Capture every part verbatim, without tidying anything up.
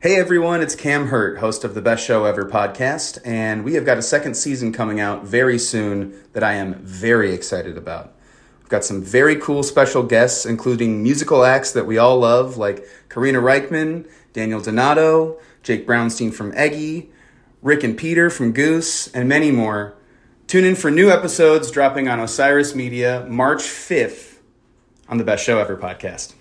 Hey everyone, it's Cam Hurt, host of the Best Show Ever podcast, and we have got a second season coming out very soon that I am very excited about. We've got some very cool special guests, including musical acts that we all love, like Karina Reichman, Daniel Donato, Jake Brownstein from Eggy, Rick and Peter from Goose, and many more. Tune in for new episodes dropping on Osiris Media March fifth on the Best Show Ever podcast.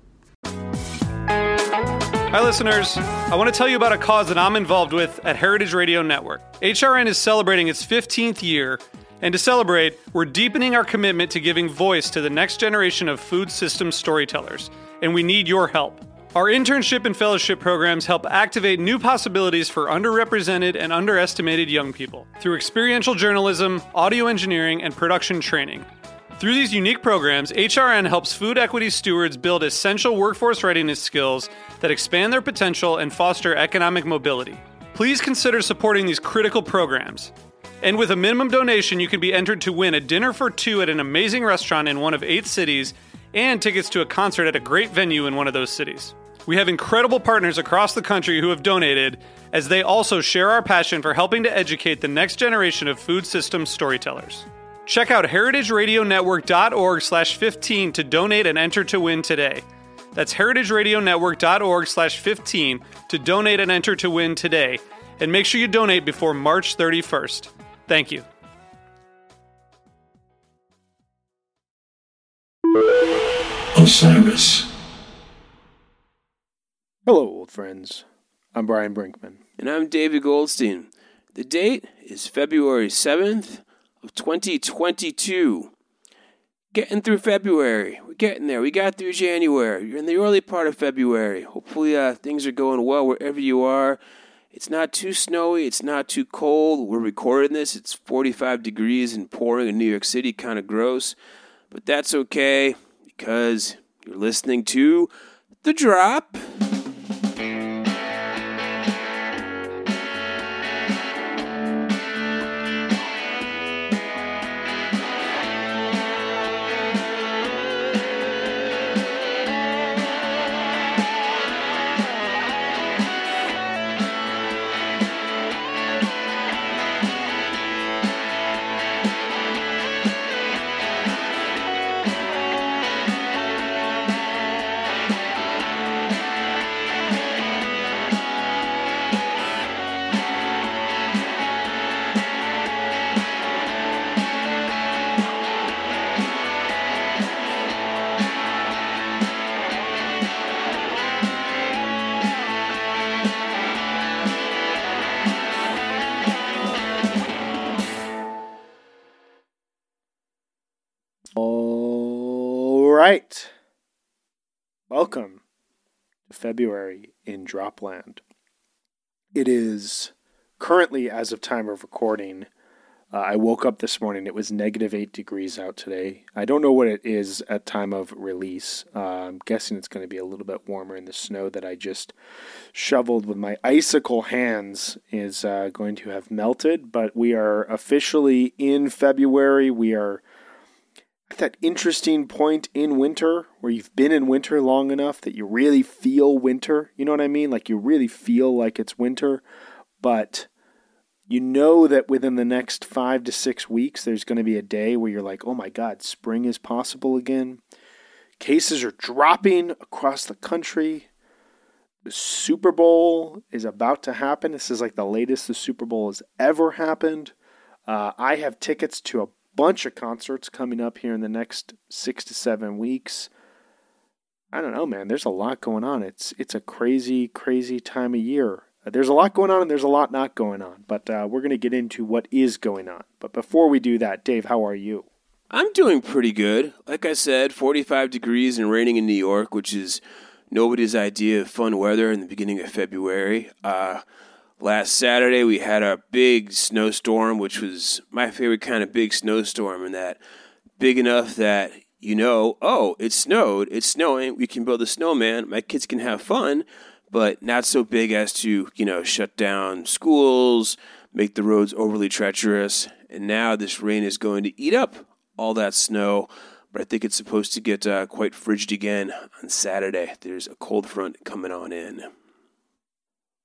Hi, listeners. I want to tell you about a cause that I'm involved with at Heritage Radio Network. H R N is celebrating its fifteenth year, and to celebrate, we're deepening our commitment to giving voice to the next generation of food systems storytellers, and we need your help. Our internship and fellowship programs help activate new possibilities for underrepresented and underestimated young people through experiential journalism, audio engineering, and production training. Through these unique programs, H R N helps food equity stewards build essential workforce readiness skills that expand their potential and foster economic mobility. Please consider supporting these critical programs. And with a minimum donation, you can be entered to win a dinner for two at an amazing restaurant in one of eight cities and tickets to a concert at a great venue in one of those cities. We have incredible partners across the country who have donated, as they also share our passion for helping to educate the next generation of food systems storytellers. Check out heritageradionetwork.org slash 15 to donate and enter to win today. That's heritageradionetwork.org slash 15 to donate and enter to win today. And make sure you donate before March thirty-first. Thank you. Osiris. Hello, old friends. I'm Brian Brinkman. And I'm David Goldstein. The date is February seventh of twenty twenty-two. Getting through February. We're getting there. We got through January. You're in the early part of February. Hopefully uh, things are going well wherever you are. It's not too snowy. It's not too cold. We're recording this. It's forty-five degrees and pouring in New York City. Kind of gross. But that's okay because you're listening to The Drop. Right. Welcome to February in Dropland. It is currently, as of time of recording, uh, I woke up this morning, it was negative eight degrees out today. I don't know what it is at time of release. Uh, I'm guessing it's going to be a little bit warmer, and the snow that I just shoveled with my icicle hands is uh, going to have melted, but we are officially in February. We are at that interesting point in winter where you've been in winter long enough that you really feel winter. You know what I mean? Like you really feel like it's winter, but you know that within the next five to six weeks, there's going to be a day where you're like, oh my God, spring is possible again. Cases are dropping across the country. The Super Bowl is about to happen. This is like the latest the Super Bowl has ever happened. Uh, I have tickets to a bunch of concerts coming up here in the next six to seven weeks. I don't know, man. There's a lot going on. It's it's a crazy, crazy time of year. There's a lot going on and there's a lot not going on. But uh, we're going to get into what is going on. But before we do that, Dave, how are you? I'm doing pretty good. Like I said, forty-five degrees and raining in New York, which is nobody's idea of fun weather in the beginning of February. Uh, last Saturday, we had a big snowstorm, which was my favorite kind of big snowstorm, and that big enough that, you know, oh, it snowed, it's snowing, we can build a snowman, my kids can have fun, but not so big as to, you know, shut down schools, make the roads overly treacherous, and now this rain is going to eat up all that snow, but I think it's supposed to get uh, quite frigid again on Saturday. There's a cold front coming on in.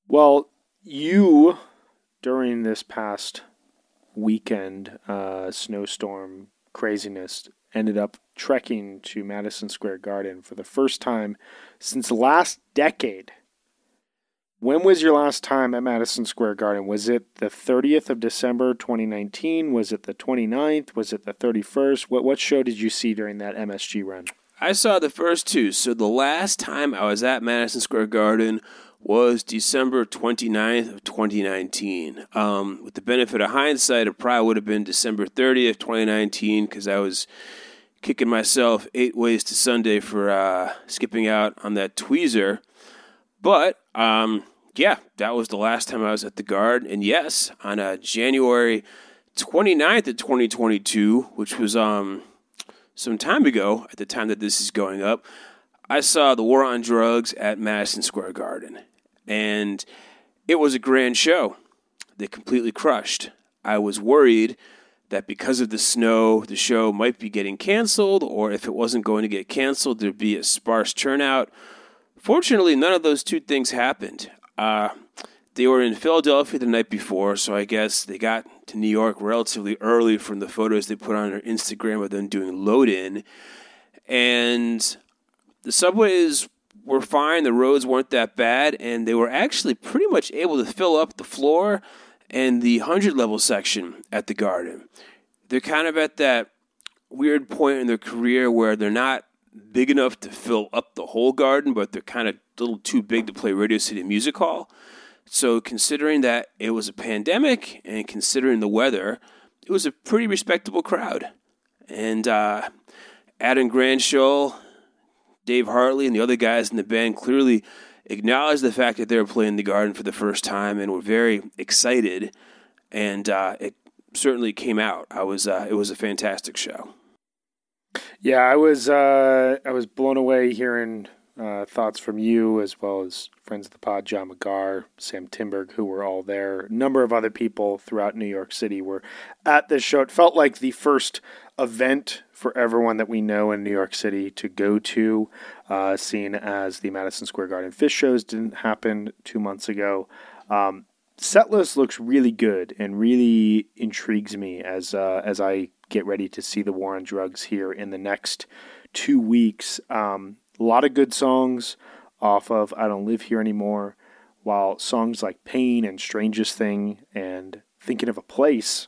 Well, you, during this past weekend, uh, snowstorm craziness, ended up trekking to Madison Square Garden for the first time since last decade. When was your last time at Madison Square Garden? Was it the thirtieth of December, twenty nineteen? Was it the twenty-ninth? Was it the thirty-first? What what show did you see during that M S G run? I saw the first two. So the last time I was at Madison Square Garden was December twenty-ninth of twenty nineteen. Um, with the benefit of hindsight, it probably would have been December thirtieth, twenty nineteen, because I was kicking myself eight ways to Sunday for uh, skipping out on that tweezer. But um, yeah, that was the last time I was at the Garden. And yes, on uh, January twenty-ninth of twenty twenty-two, which was um, some time ago at the time that this is going up, I saw the War on Drugs at Madison Square Garden. And it was a grand show. They completely crushed. I was worried that because of the snow, the show might be getting canceled, or if it wasn't going to get canceled, there'd be a sparse turnout. Fortunately, none of those two things happened. Uh, they were in Philadelphia the night before, so I guess they got to New York relatively early from the photos they put on their Instagram of them doing load-in. And the subways were fine, the roads weren't that bad, and they were actually pretty much able to fill up the floor and the one hundred level section at the Garden. They're kind of at that weird point in their career where they're not big enough to fill up the whole Garden, but they're kind of a little too big to play Radio City Music Hall. So considering that it was a pandemic and considering the weather, it was a pretty respectable crowd. And uh, Adam Grandshow, Dave Hartley, and the other guys in the band clearly acknowledged the fact that they were playing the Garden for the first time and were very excited. And uh, it certainly came out. I was. Uh, it was a fantastic show. Yeah, I was. Uh, I was blown away hearing uh, thoughts from you, as well as friends of the pod, John McGar, Sam Timberg, who were all there. A number of other people throughout New York City were at this show. It felt like the first event for everyone that we know in New York City to go to, uh, seeing as the Madison Square Garden Fish shows didn't happen two months ago. Um, Setlist looks really good and really intrigues me as uh, as I get ready to see the War on Drugs here in the next two weeks. Um, a lot of good songs off of I Don't Live Here Anymore, while songs like Pain and Strangest Thing and Thinking of a Place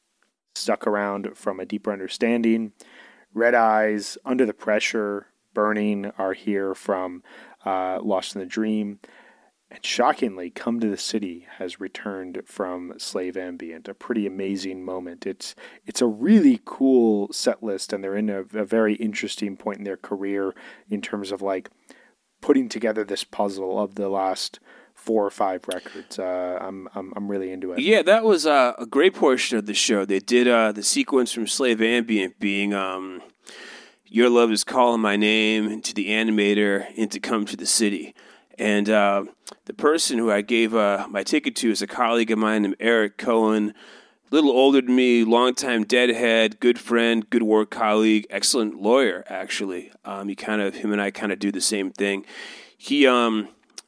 stuck around from A Deeper Understanding. Red Eyes, Under the Pressure, Burning are here from uh, Lost in the Dream. And shockingly, Come to the City has returned from Slave Ambient, a pretty amazing moment. It's it's a really cool set list, and they're in a, a very interesting point in their career in terms of like putting together this puzzle of the last four or five records. Uh, I'm I'm I'm really into it. Yeah, that was uh, a great portion of the show. They did uh, the sequence from Slave Ambient being um, Your Love Is Calling My Name, into the Animator, into Come to the City. And uh, the person who I gave uh, my ticket to is a colleague of mine named Eric Cohen, a little older than me, longtime Deadhead, good friend, good work colleague, excellent lawyer, actually. Um, he kind of, him and I kind of do the same thing. He um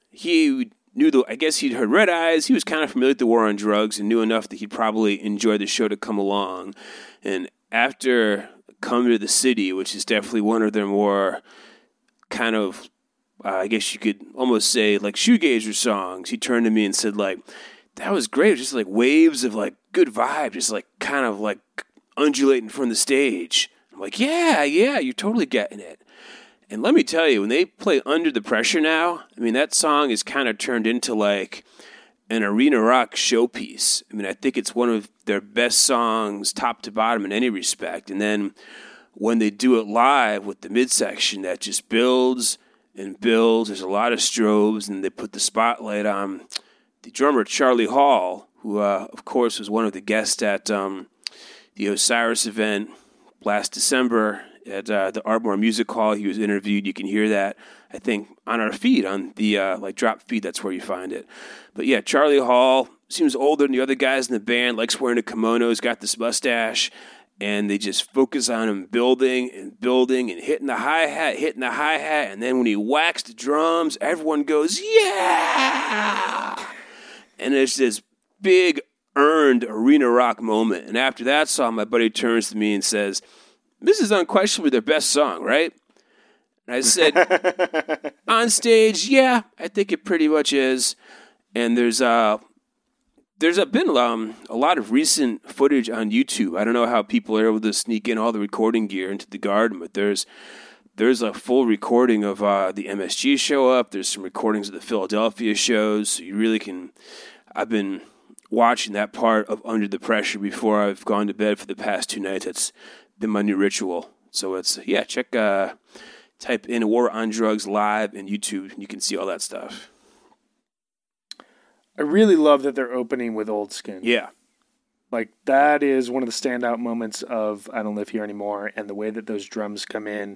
he knew the, I guess he'd heard Red Eyes. He was kind of familiar with the War on Drugs and knew enough that he'd probably enjoy the show to come along. And after Come to the City, which is definitely one of their more kind of, Uh, I guess you could almost say like shoegazer songs, he turned to me and said like, that was great. It was just like waves of like good vibe, just like kind of like undulating from the stage. I'm like, yeah, yeah, you're totally getting it. And let me tell you, when they play Under the Pressure now, I mean, that song is kind of turned into like an arena rock showpiece. I mean, I think it's one of their best songs top to bottom in any respect. And then when they do it live with the midsection that just builds and builds, there's a lot of strobes, and they put the spotlight on the drummer Charlie Hall, who, uh, of course, was one of the guests at um, the Osiris event last December at uh, the Ardmore Music Hall. He was interviewed. You can hear that, I think, on our feed, on the uh, like drop feed. That's where you find it. But yeah, Charlie Hall seems older than the other guys in the band, likes wearing a kimono, he's got this mustache, and they just focus on him building and building and hitting the hi-hat, hitting the hi-hat, and then when he whacks the drums, everyone goes, yeah! And it's this big earned arena rock moment. And after that song, my buddy turns to me and says, "This is unquestionably their best song, right?" And I said, "On stage, yeah, I think it pretty much is." And there's uh, there's a, been um, a lot of recent footage on YouTube. I don't know how people are able to sneak in all the recording gear into the garden, but there's there's a full recording of uh, the M S G show up. There's some recordings of the Philadelphia shows. So you really can. I've been watching that part of Under the Pressure before I've gone to bed for the past two nights. That's been my new ritual. So it's, yeah, check, uh, type in War on Drugs live in YouTube, and you can see all that stuff. I really love that they're opening with Old Skin. Yeah. Like, that is one of the standout moments of I Don't Live Here Anymore, and the way that those drums come in.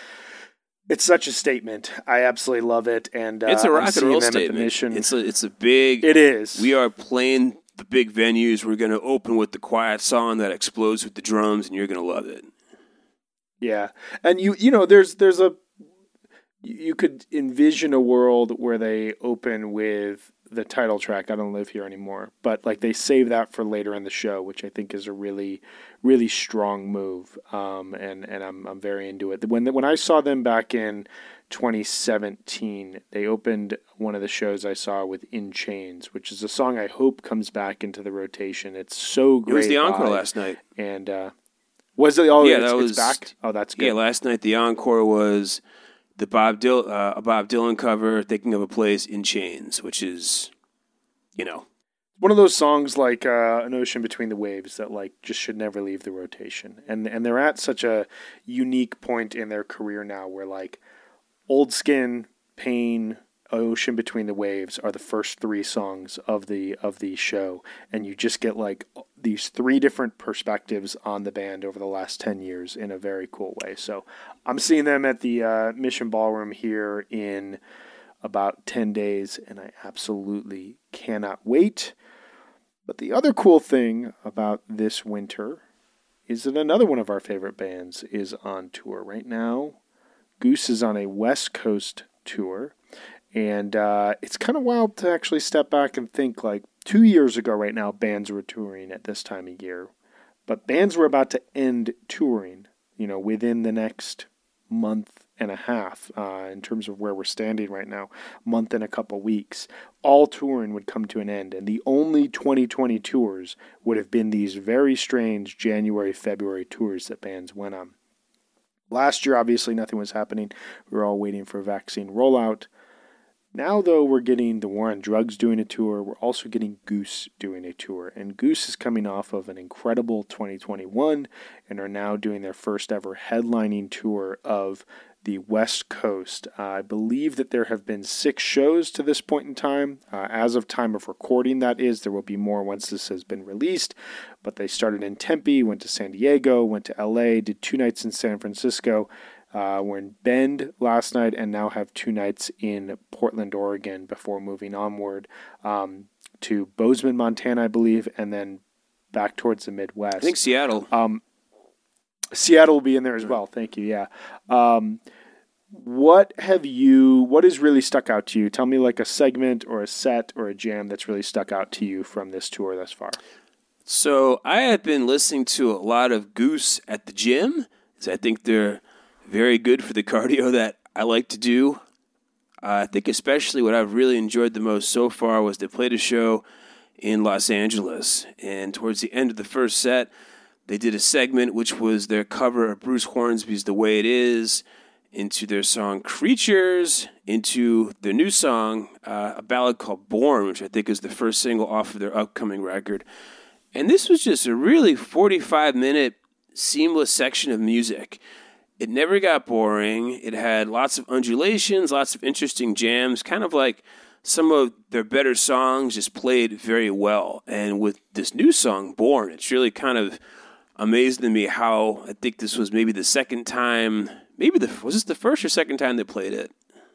It's such a statement. I absolutely love it. And uh, it's a rock I'm and roll them statement. At the Mission. It's a, it's a big... It is. We are playing the big venues. We're going to open with the quiet song that explodes with the drums, and you're going to love it. Yeah. And you you know, there's there's a... You could envision a world where they open with the title track, I Don't Live Here Anymore. But, like, they save that for later in the show, which I think is a really, really strong move. Um, and, and I'm I'm very into it. When when I saw them back in twenty seventeen, they opened one of the shows I saw with In Chains, which is a song I hope comes back into the rotation. It's so great. It was the encore live. last night. And uh, was it? Oh, yeah, it's, that was, it's back? Oh, that's good. Yeah, last night the encore was the Bob Dylan, uh, a Bob Dylan cover, Thinking of a Place in Chains, which is, you know. One of those songs like uh, An Ocean Between the Waves that like just should never leave the rotation. And and they're at such a unique point in their career now where like Old Skin, Pain, Ocean Between the Waves are the first three songs of the of the show, and you just get like these three different perspectives on the band over the last ten years in a very cool way. So I'm seeing them at the uh, Mission Ballroom here in about ten days, and I absolutely cannot wait. But the other cool thing about this winter is that another one of our favorite bands is on tour right now. Goose is on a West Coast tour. And uh, it's kind of wild to actually step back and think, like, two years ago right now, bands were touring at this time of year. But bands were about to end touring, you know, within the next month and a half, uh, in terms of where we're standing right now, month and a couple weeks. All touring would come to an end. And the only twenty twenty tours would have been these very strange January, February tours that bands went on. Last year, obviously, nothing was happening. We were all waiting for a vaccine rollout. Now, though, we're getting the War on Drugs doing a tour. We're also getting Goose doing a tour. And Goose is coming off of an incredible twenty twenty-one and are now doing their first ever headlining tour of the West Coast. Uh, I believe that there have been six shows to this point in time. Uh, as of time of recording, that is. There will be more once this has been released. But they started in Tempe, went to San Diego, went to L A, did two nights in San Francisco. Uh, we're in Bend last night and now have two nights in Portland, Oregon before moving onward um, to Bozeman, Montana, I believe, and then back towards the Midwest. I think Seattle. Um, Seattle will be in there as well. Thank you. Yeah. Um, what have you, what has really stuck out to you? Tell me like a segment or a set or a jam that's really stuck out to you from this tour thus far. So I have been listening to a lot of Goose at the gym, because I think they're very good for the cardio that I like to do. Uh, I think especially what I've really enjoyed the most so far was they played a show in Los Angeles. And towards the end of the first set, they did a segment which was their cover of Bruce Hornsby's The Way It Is, into their song Creatures, into their new song, uh, a ballad called Born, which I think is the first single off of their upcoming record. And this was just a really forty-five minute seamless section of music. It never got boring. It had lots of undulations, lots of interesting jams, kind of like some of their better songs just played very well. And with this new song, Born, it's really kind of amazing to me how I think this was maybe the second time, maybe the, was this the first or second time they played it?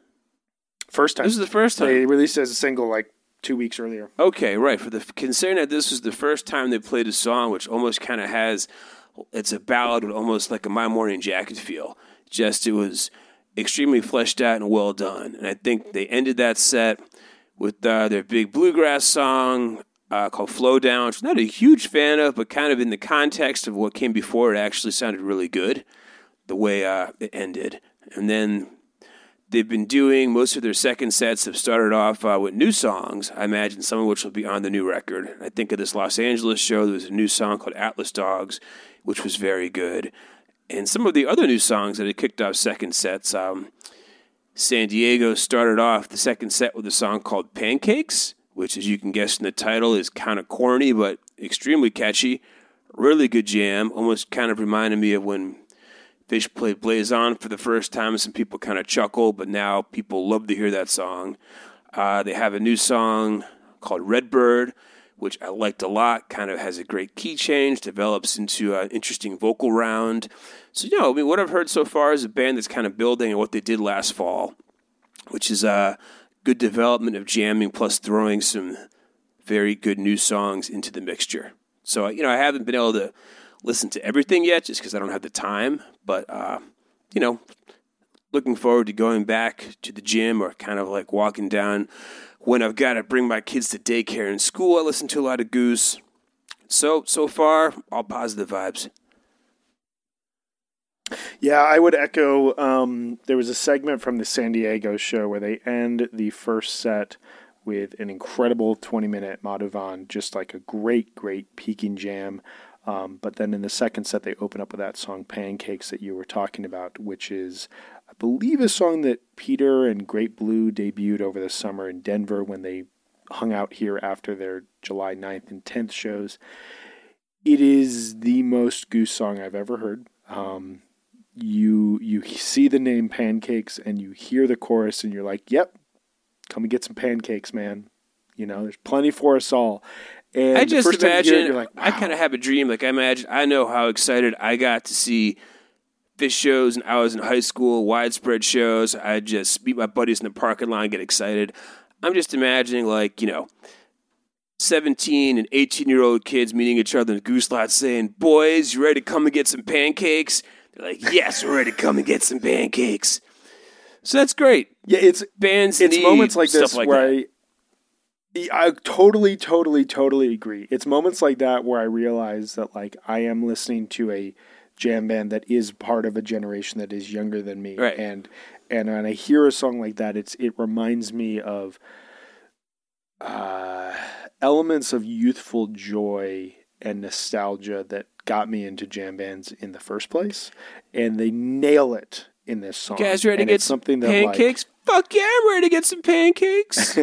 First time. This is the first time. They released it as a single like two weeks earlier. Okay, right. For the considering that this was the first time they played a song, which almost kind of has, it's a ballad with almost like a My Morning Jacket feel. Just it was extremely fleshed out and well done. And I think they ended that set with uh, their big bluegrass song uh, called Flow Down, which I'm not a huge fan of, but kind of in the context of what came before, it actually sounded really good, the way uh, it ended. And then they've been doing, most of their second sets have started off uh, with new songs, I imagine some of which will be on the new record. I think of this Los Angeles show, there was a new song called Atlas Dogs, which was very good. And some of the other new songs that had kicked off second sets, um, San Diego started off the second set with a song called Pancakes, which, as you can guess from the title, is kind of corny but extremely catchy. Really good jam. Almost kind of reminded me of when Fish played Blaze On for the first time. Some people kind of chuckle, but now people love to hear that song. Uh, they have a new song called Redbird, which I liked a lot. Kind of has a great key change, develops into an interesting vocal round. So, you know, I mean, what I've heard so far is a band that's kind of building on what they did last fall, which is a good development of jamming plus throwing some very good new songs into the mixture. So, you know, I haven't been able to listen to everything yet just because I don't have the time. But, uh, you know, looking forward to going back to the gym or kind of like walking down when I've got to bring my kids to daycare and school. I listen to a lot of Goose. So, so far, all positive vibes. Yeah, I would echo. Um, there was a segment from the San Diego show where they end the first set with an incredible twenty-minute Madhuvan, just like a great, great peaking jam. Um, but then in the second set, they open up with that song Pancakes that you were talking about, which is, I believe, a song that Peter and Great Blue debuted over the summer in Denver when they hung out here after their July ninth and tenth shows. It is the most Goose song I've ever heard. Um, you you see the name Pancakes and you hear the chorus and you're like, yep, come and get some pancakes, man. You know, there's plenty for us all. And I just imagine, it, you're like, wow. I kind of have a dream. Like, I imagine, I know how excited I got to see Fish shows and I was in high school, widespread shows. I just meet my buddies in the parking lot and get excited. I'm just imagining, like, you know, seventeen and eighteen-year-old kids meeting each other in the Goose Lot saying, boys, you ready to come and get some pancakes? They're like, yes, we're ready to come and get some pancakes. So that's great. Yeah, it's bands. It's need moments like this like where that. I, I totally, totally, totally agree. It's moments like that where I realize that, like, I am listening to a jam band that is part of a generation that is younger than me, right. and and when I hear a song like that, it's it reminds me of uh, elements of youthful joy and nostalgia that got me into jam bands in the first place, and they nail it in this song. You guys ready and to get something some pancakes? Like, Fuck yeah, I'm ready to get some pancakes.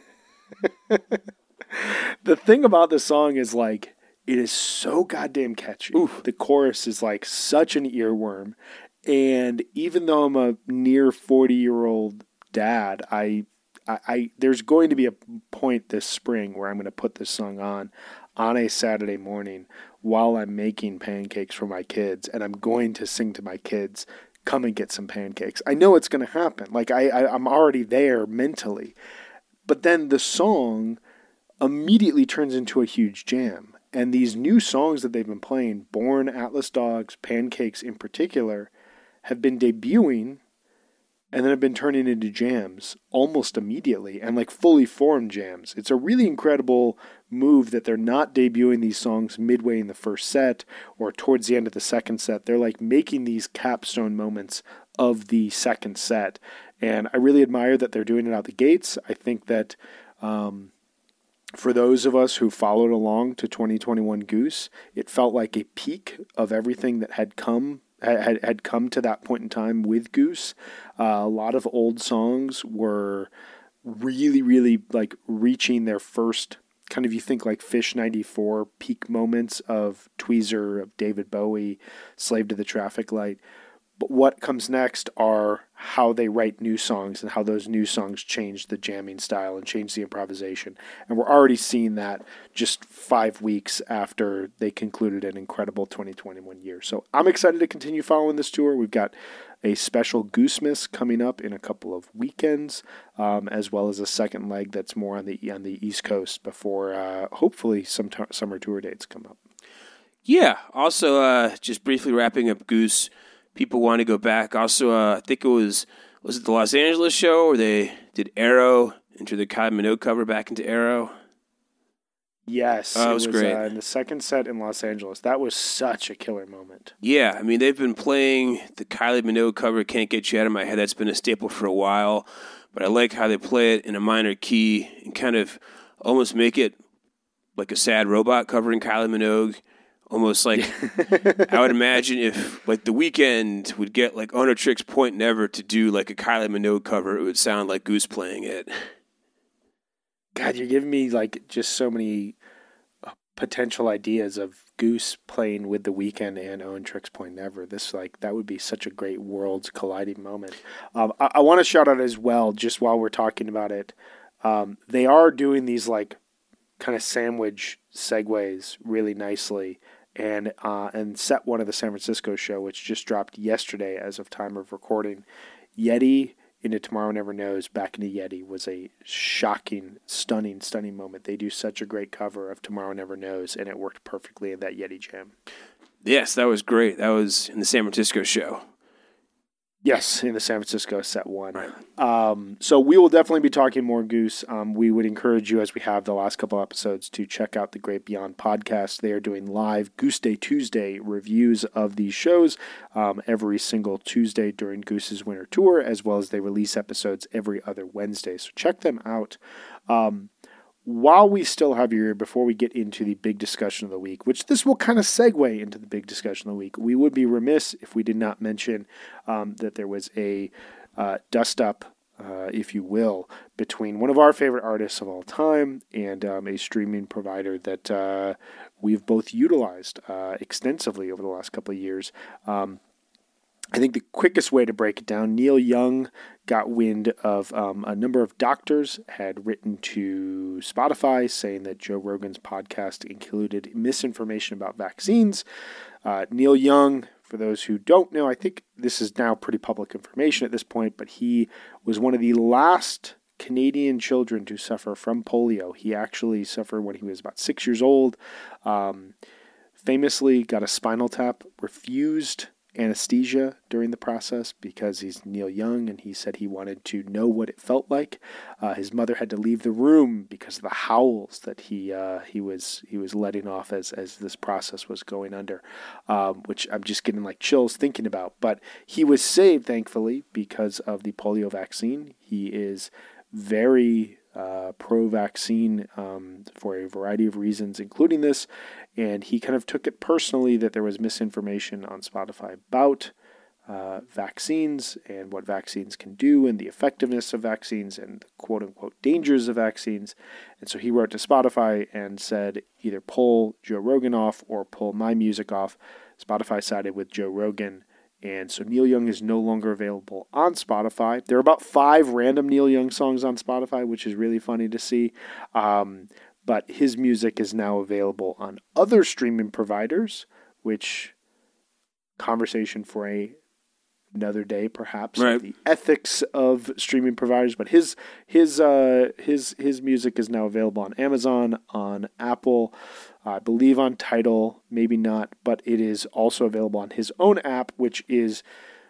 The thing about the song is, like, it is so goddamn catchy. Oof. The chorus is like such an earworm, and even though I'm a near forty-year-old dad, I, I, I there's going to be a point this spring where I'm going to put this song on on a Saturday morning while I'm making pancakes for my kids, and I'm going to sing to my kids, come and get some pancakes. I know it's going to happen. Like, I, I I'm already there mentally. But then the song immediately turns into a huge jam. And these new songs that they've been playing, Born, Atlas Dogs, Pancakes in particular, have been debuting and then have been turning into jams almost immediately, and like fully formed jams. It's a really incredible move that they're not debuting these songs midway in the first set or towards the end of the second set. They're like making these capstone moments of the second set. And I really admire that they're doing it out the gates. I think that um, for those of us who followed along to twenty twenty-one Goose, it felt like a peak of everything that had come had had come to that point in time with Goose. Uh, a lot of old songs were really, really like reaching their first kind of, you think like Fish ninety-four peak moments of Tweezer, of David Bowie, Slave to the Traffic Light. But what comes next are how they write new songs and how those new songs change the jamming style and change the improvisation. And we're already seeing that just five weeks after they concluded an incredible twenty twenty-one year. So I'm excited to continue following this tour. We've got a special Goosemas coming up in a couple of weekends, um, as well as a second leg that's more on the on the East Coast before uh, hopefully some t- summer tour dates come up. Yeah. Also, uh, just briefly wrapping up Goose. People want to go back. Also, uh, I think it was, was it the Los Angeles show where they did Arrow into the Kylie Minogue cover back into Arrow? Yes, oh, it was, was great. Uh, in the second set in Los Angeles. That was such a killer moment. Yeah, I mean, they've been playing the Kylie Minogue cover, Can't Get You Out of My Head. That's been a staple for a while, but I like how they play it in a minor key and kind of almost make it like a sad robot covering Kylie Minogue. Almost like, I would imagine if like The Weeknd would get like Oneohtrix Point Never to do like a Kylie Minogue cover, it would sound like Goose playing it. God, you're giving me like just so many potential ideas of Goose playing with The Weeknd and Oneohtrix Point Never. This like that would be such a great worlds colliding moment. Um, I, I want to shout out as well, just while we're talking about it, um, they are doing these like kind of sandwich segues really nicely. And uh, and set one of the San Francisco show, which just dropped yesterday as of time of recording, Yeti into Tomorrow Never Knows, back into Yeti, was a shocking, stunning, stunning moment. They do such a great cover of Tomorrow Never Knows, and it worked perfectly in that Yeti jam. Yes, that was great. That was in the San Francisco show. Yes, in the San Francisco set one. Right. Um, so we will definitely be talking more Goose. Um, we would encourage you, as we have the last couple episodes, to check out the Great Beyond podcast. They are doing live Goose Day Tuesday reviews of these shows um, every single Tuesday during Goose's winter tour, as well as they release episodes every other Wednesday. So check them out. Um, While we still have you here, before we get into the big discussion of the week, which this will kind of segue into the big discussion of the week, we would be remiss if we did not mention um, that there was a uh, dust-up, uh, if you will, between one of our favorite artists of all time and um, a streaming provider that uh, we've both utilized uh, extensively over the last couple of years. Um, I think the quickest way to break it down, Neil Young got wind of um, a number of doctors had written to Spotify saying that Joe Rogan's podcast included misinformation about vaccines. Uh, Neil Young, for those who don't know, I think this is now pretty public information at this point, but he was one of the last Canadian children to suffer from polio. He actually suffered when he was about six years old, um, famously got a spinal tap, refused anesthesia during the process because he's Neil Young, and he said he wanted to know what it felt like. Uh, his mother had to leave the room because of the howls that he uh, he was he was letting off as as this process was going under, um, which I'm just getting like chills thinking about. But he was saved, thankfully, because of the polio vaccine. He is very uh, pro-vaccine um, for a variety of reasons, including this. And he kind of took it personally that there was misinformation on Spotify about uh, vaccines and what vaccines can do and the effectiveness of vaccines and the quote-unquote dangers of vaccines. And so he wrote to Spotify and said either pull Joe Rogan off or pull my music off. Spotify sided with Joe Rogan. And so Neil Young is no longer available on Spotify. There are about five random Neil Young songs on Spotify, which is really funny to see. Um, but his music is now available on other streaming providers, which conversation for a another day, perhaps. Right. The ethics of streaming providers, but his his uh, his his music is now available on Amazon, on Apple, I believe on Tidal, maybe not, but it is also available on his own app, which is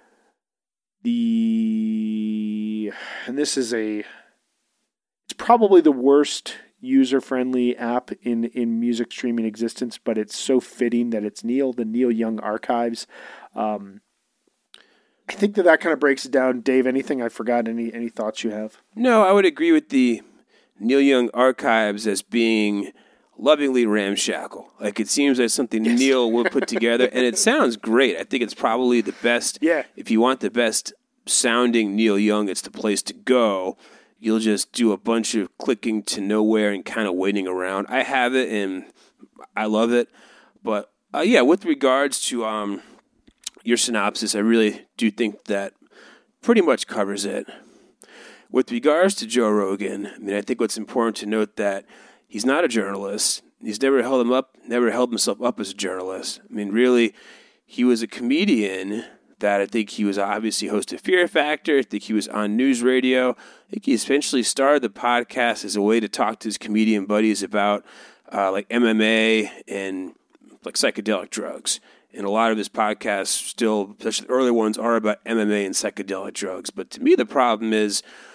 the and this is a it's probably the worst user-friendly app in, in music streaming existence, but it's so fitting that it's Neil, the Neil Young Archives. Um, I think that that kind of breaks it down. Dave, anything I forgot? Any any thoughts you have? No, I would agree with the Neil Young Archives as being lovingly ramshackle. Like, it seems like something yes. Neil would put together, and it sounds great. I think it's probably the best. Yeah. If you want the best sounding Neil Young, it's the place to go. You'll just do a bunch of clicking to nowhere and kind of waiting around. I have it, and I love it. But, uh, yeah, with regards to um, your synopsis, I really do think that pretty much covers it. With regards to Joe Rogan, I mean, I think what's important to note that he's not a journalist. He's never held him up, never held himself up as a journalist. I mean, really, he was a comedian that I think he was obviously host of Fear Factor. I think he was on news radio. I think he essentially started the podcast as a way to talk to his comedian buddies about uh, like M M A and like psychedelic drugs. And a lot of his podcasts still, especially the early ones, are about M M A and psychedelic drugs. But to me, the problem is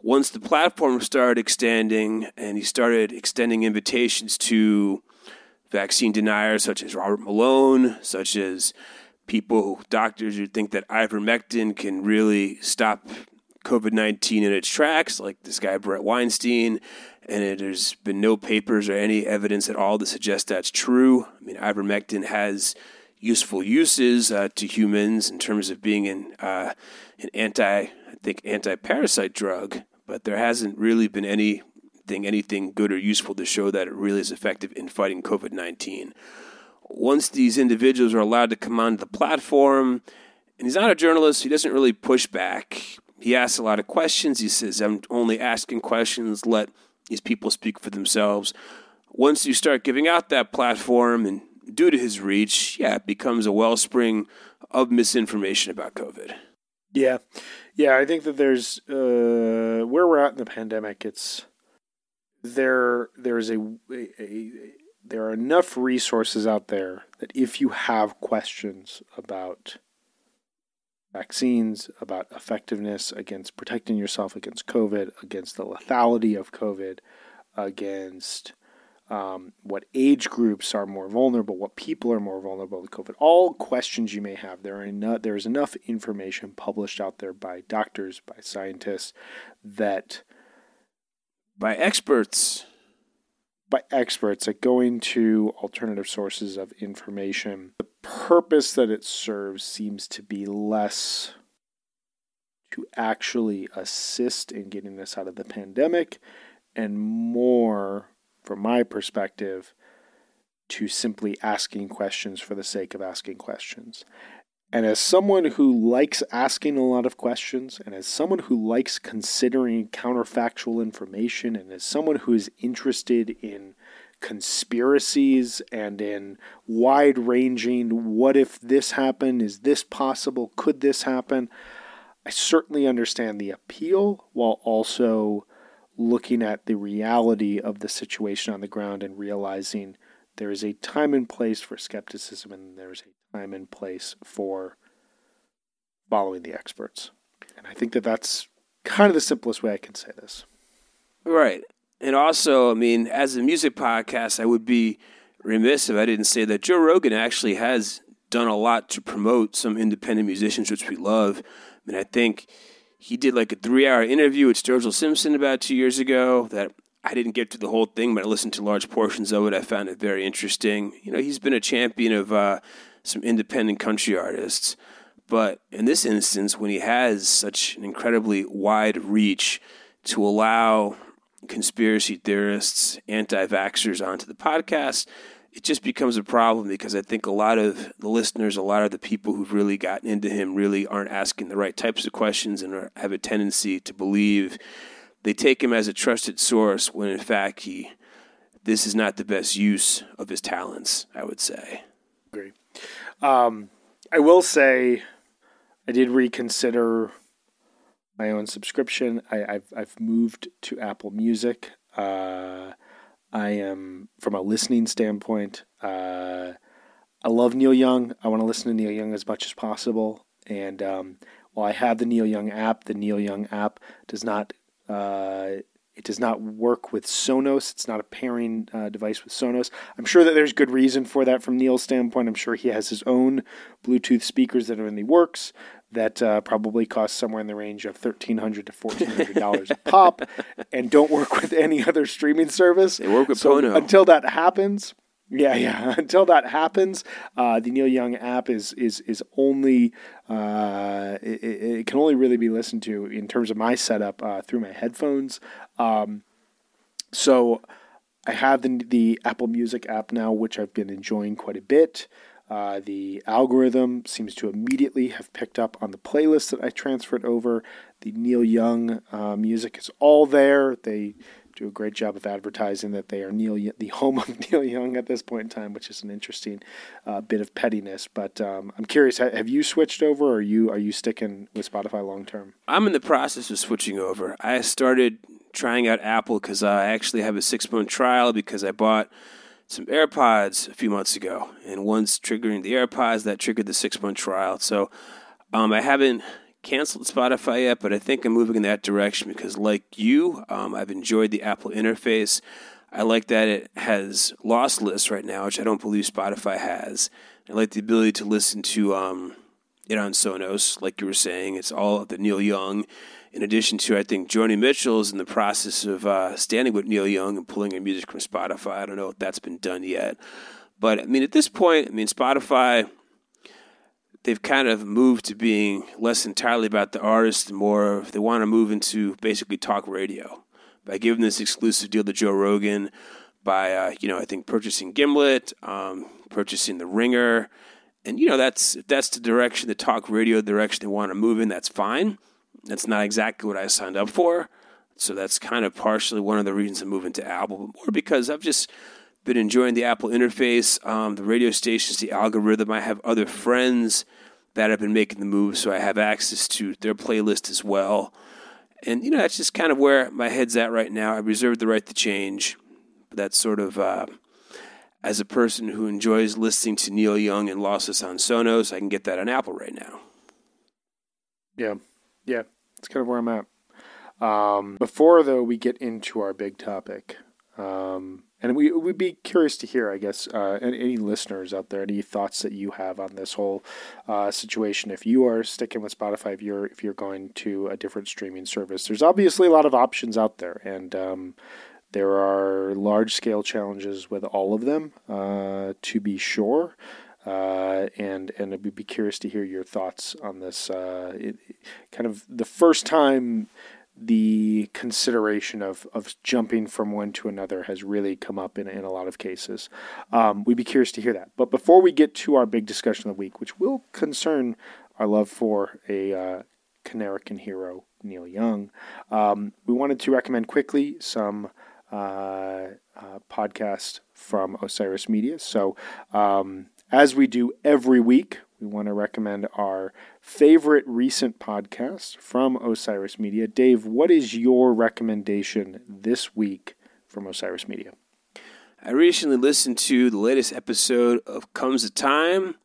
once the platform started extending and he started extending invitations to vaccine deniers such as Robert Malone, such as people, doctors who think that ivermectin can really stop covid nineteen in its tracks, like this guy Brett Weinstein, and it, there's been no papers or any evidence at all to suggest that's true. I mean, ivermectin has useful uses uh, to humans in terms of being an, uh, an anti, I think, anti-parasite drug, but there hasn't really been anything, anything good or useful to show that it really is effective in fighting covid nineteen. Once these individuals are allowed to come onto the platform, and he's not a journalist, he doesn't really push back. He asks a lot of questions. He says, I'm only asking questions, let these people speak for themselves. Once you start giving out that platform, and due to his reach, yeah, it becomes a wellspring of misinformation about COVID. Yeah. Yeah, I think that there's, uh, where we're at in the pandemic, it's, there, there's a, a, a there are enough resources out there that if you have questions about vaccines, about effectiveness against protecting yourself against COVID, against the lethality of COVID, against um, what age groups are more vulnerable, what people are more vulnerable to COVID, all questions you may have, there are enough, there is enough information published out there by doctors, by scientists, that by experts, by experts at going to alternative sources of information. The purpose that it serves seems to be less to actually assist in getting us out of the pandemic and more, from my perspective, to simply asking questions for the sake of asking questions. And as someone who likes asking a lot of questions, and as someone who likes considering counterfactual information, and as someone who is interested in conspiracies and in wide-ranging, what if this happened, is this possible, could this happen, I certainly understand the appeal, while also looking at the reality of the situation on the ground and realizing there is a time and place for skepticism, and there's a time and place for following the experts. And I think that that's kind of the simplest way I can say this. Right. And also, I mean, as a music podcast, I would be remiss if I didn't say that Joe Rogan actually has done a lot to promote some independent musicians, which we love. I mean, I think he did like a three-hour interview with Sturgill Simpson about two years ago that I didn't get to the whole thing, but I listened to large portions of it. I found it very interesting. You know, he's been a champion of uh, some independent country artists. But in this instance, when he has such an incredibly wide reach to allow conspiracy theorists, anti-vaxxers onto the podcast, it just becomes a problem because I think a lot of the listeners, a lot of the people who've really gotten into him really aren't asking the right types of questions and are, have a tendency to believe they take him as a trusted source when in fact he, this is not the best use of his talents, I would say. Agree. Um, I will say I did reconsider my own subscription. I, I've I've moved to Apple Music. Uh, I am, from a listening standpoint, uh, I love Neil Young. I want to listen to Neil Young as much as possible. And um, while I have the Neil Young app, the Neil Young app does not uh, it does not work with Sonos. It's not a pairing uh, device with Sonos. I'm sure that there's good reason for that from Neil's standpoint. I'm sure he has his own Bluetooth speakers that are in the works that uh, probably cost somewhere in the range of thirteen hundred dollars to fourteen hundred dollars a pop and don't work with any other streaming service. They work with so Pono. Until that happens... Yeah, yeah. Until that happens, uh, the Neil Young app is is is only uh, it, it can only really be listened to in terms of my setup uh, through my headphones. Um, so I have the the Apple Music app now, which I've been enjoying quite a bit. Uh, the algorithm seems to immediately have picked up on the playlist that I transferred over. The Neil Young uh, music is all there. They do a great job of advertising that they are Neil, the home of Neil Young at this point in time, which is an interesting uh, bit of pettiness. But um, I'm curious, have you switched over, or are you are you sticking with Spotify long term? I'm in the process of switching over. I started trying out Apple because I actually have a six month trial because I bought some AirPods a few months ago, and once triggering the AirPods, that triggered the six month trial. So um, I haven't canceled Spotify yet, but I think I'm moving in that direction because, like you, um, I've enjoyed the Apple interface. I like that it has loss lists right now, which I don't believe Spotify has. I like the ability to listen to um, it on Sonos, like you were saying. It's all the Neil Young. In addition to, I think, Joni Mitchell is in the process of uh, standing with Neil Young and pulling her music from Spotify. I don't know if that's been done yet. But, I mean, at this point, I mean, Spotify, they've kind of moved to being less entirely about the artist and more, they want to move into basically talk radio. By giving this exclusive deal to Joe Rogan, by, uh, you know, I think purchasing Gimlet, um, purchasing The Ringer. And, you know, that's if that's the direction, the talk radio direction they want to move in, that's fine. That's not exactly what I signed up for. So that's kind of partially one of the reasons I'm moving to Apple, but more because I've just been enjoying the Apple interface, um, the radio stations, the algorithm. I have other friends that have been making the move, so I have access to their playlist as well. And, you know, that's just kind of where my head's at right now. I reserve the right to change. But that's sort of, uh, as a person who enjoys listening to Neil Young and Lossless on Sonos, I can get that on Apple right now. Yeah, yeah, that's kind of where I'm at. Um, before, though, we get into our big topic, um, and we, we'd be curious to hear, I guess, uh, any, any listeners out there, any thoughts that you have on this whole uh, situation. If you are sticking with Spotify, if you're if you're going to a different streaming service, there's obviously a lot of options out there, and um, there are large-scale challenges with all of them, uh, to be sure. Uh, and and I'd be curious to hear your thoughts on this. Uh, it, kind of the first time the consideration of, of jumping from one to another has really come up in, in a lot of cases. Um, we'd be curious to hear that. But before we get to our big discussion of the week, which will concern our love for a uh, Canarican hero, Neil Young, um, we wanted to recommend quickly some uh, uh, podcasts from Osiris Media. So um, as we do every week, we want to recommend our favorite recent podcast from Osiris Media. Dave, what is your recommendation this week from Osiris Media? I recently listened to the latest episode of Comes a Time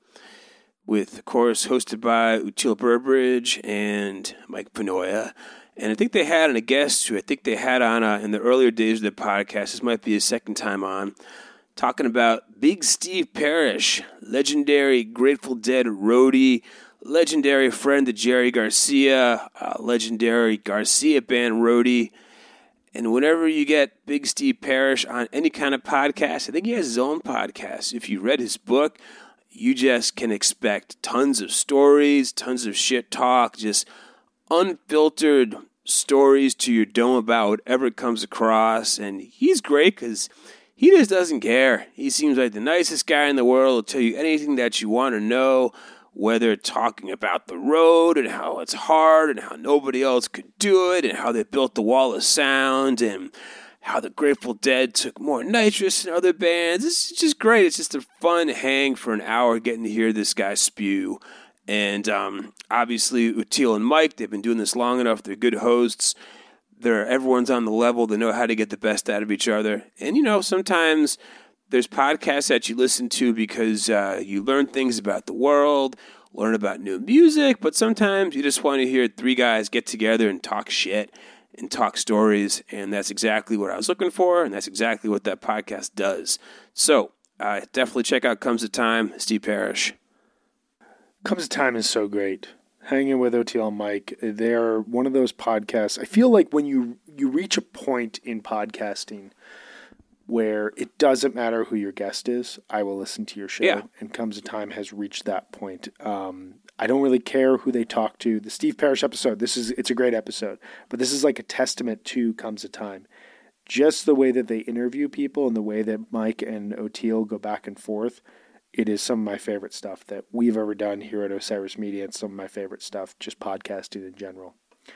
with, of course, hosted by Uttil Burbridge and Mike Panoia. And I think they had on a guest who I think they had on uh, in the earlier days of the podcast. This might be his second time on. Talking about Big Steve Parrish, legendary Grateful Dead roadie, legendary friend to Jerry Garcia, uh, legendary Garcia Band roadie. And whenever you get Big Steve Parrish on any kind of podcast, I think he has his own podcast. If you read his book, you just can expect tons of stories, tons of shit talk, just unfiltered stories to your dome about whatever comes across. And he's great because he just doesn't care. He seems like the nicest guy in the world. He'll tell you anything that you want to know, whether talking about the road and how it's hard and how nobody else could do it and how they built the wall of sound and how the Grateful Dead took more nitrous than other bands. It's just great. It's just a fun hang for an hour getting to hear this guy spew. And um, obviously, Uttil and Mike, they've been doing this long enough. They're good hosts. They're, everyone's on the level. They know how to get the best out of each other. And, you know, sometimes there's podcasts that you listen to because uh, you learn things about the world, learn about new music, but sometimes you just want to hear three guys get together and talk shit and talk stories, and that's exactly what I was looking for, and that's exactly what that podcast does. So uh, definitely check out Comes a Time, Steve Parrish. Comes a Time is so great. Hanging with O T L and Mike, they're one of those podcasts. I feel like when you, you reach a point in podcasting where it doesn't matter who your guest is, I will listen to your show. Yeah. And Comes a Time has reached that point. Um, I don't really care who they talk to. The Steve Parrish episode, this is it's a great episode, but this is like a testament to Comes a Time. Just the way that they interview people and the way that Mike and O T L go back and forth, it is some of my favorite stuff that we've ever done here at Osiris Media, and some of my favorite stuff, just podcasting in general.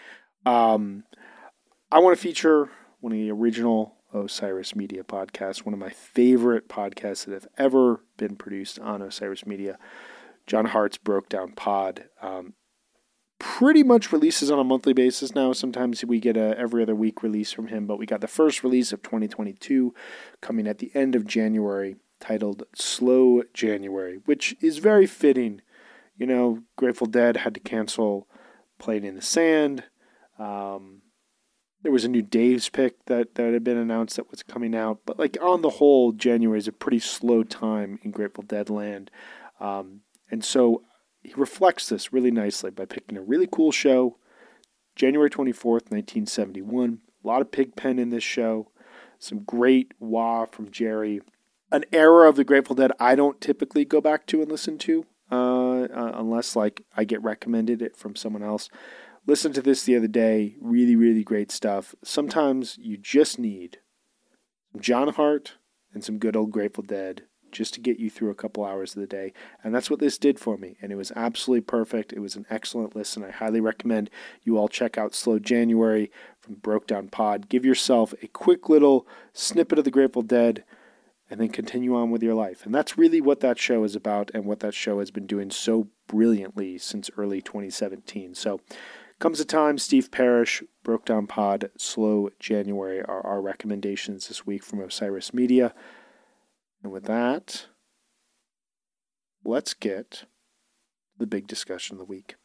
Um, I want to feature one of the original Osiris Media podcasts, one of my favorite podcasts that have ever been produced on Osiris Media, John Hart's Broke Down Pod. Um, pretty much releases on a monthly basis now. Sometimes we get a every other week release from him, but we got the first release of twenty twenty-two coming at the end of January, titled Slow January, which is very fitting. You know, Grateful Dead had to cancel Played in the Sand. Um, there was a new Dave's pick that, that had been announced that was coming out. But like on the whole, January is a pretty slow time in Grateful Dead land. Um, and so he reflects this really nicely by picking a really cool show, January twenty-fourth, nineteen seventy-one. A lot of Pigpen in this show. Some great wah from Jerry. An era of the Grateful Dead I don't typically go back to and listen to uh, uh, unless like I get recommended it from someone else. Listened to this the other day. Really, really great stuff. Sometimes you just need some John Hart and some good old Grateful Dead just to get you through a couple hours of the day. And that's what this did for me. And it was absolutely perfect. It was an excellent listen. I highly recommend you all check out Slow January from Broke Down Pod. Give yourself a quick little snippet of the Grateful Dead and then continue on with your life. And that's really what that show is about and what that show has been doing so brilliantly since early twenty seventeen. So comes a time, Steve Parrish, Broke Down Pod, Slow January are our recommendations this week from Osiris Media. And with that, let's get to the big discussion of the week.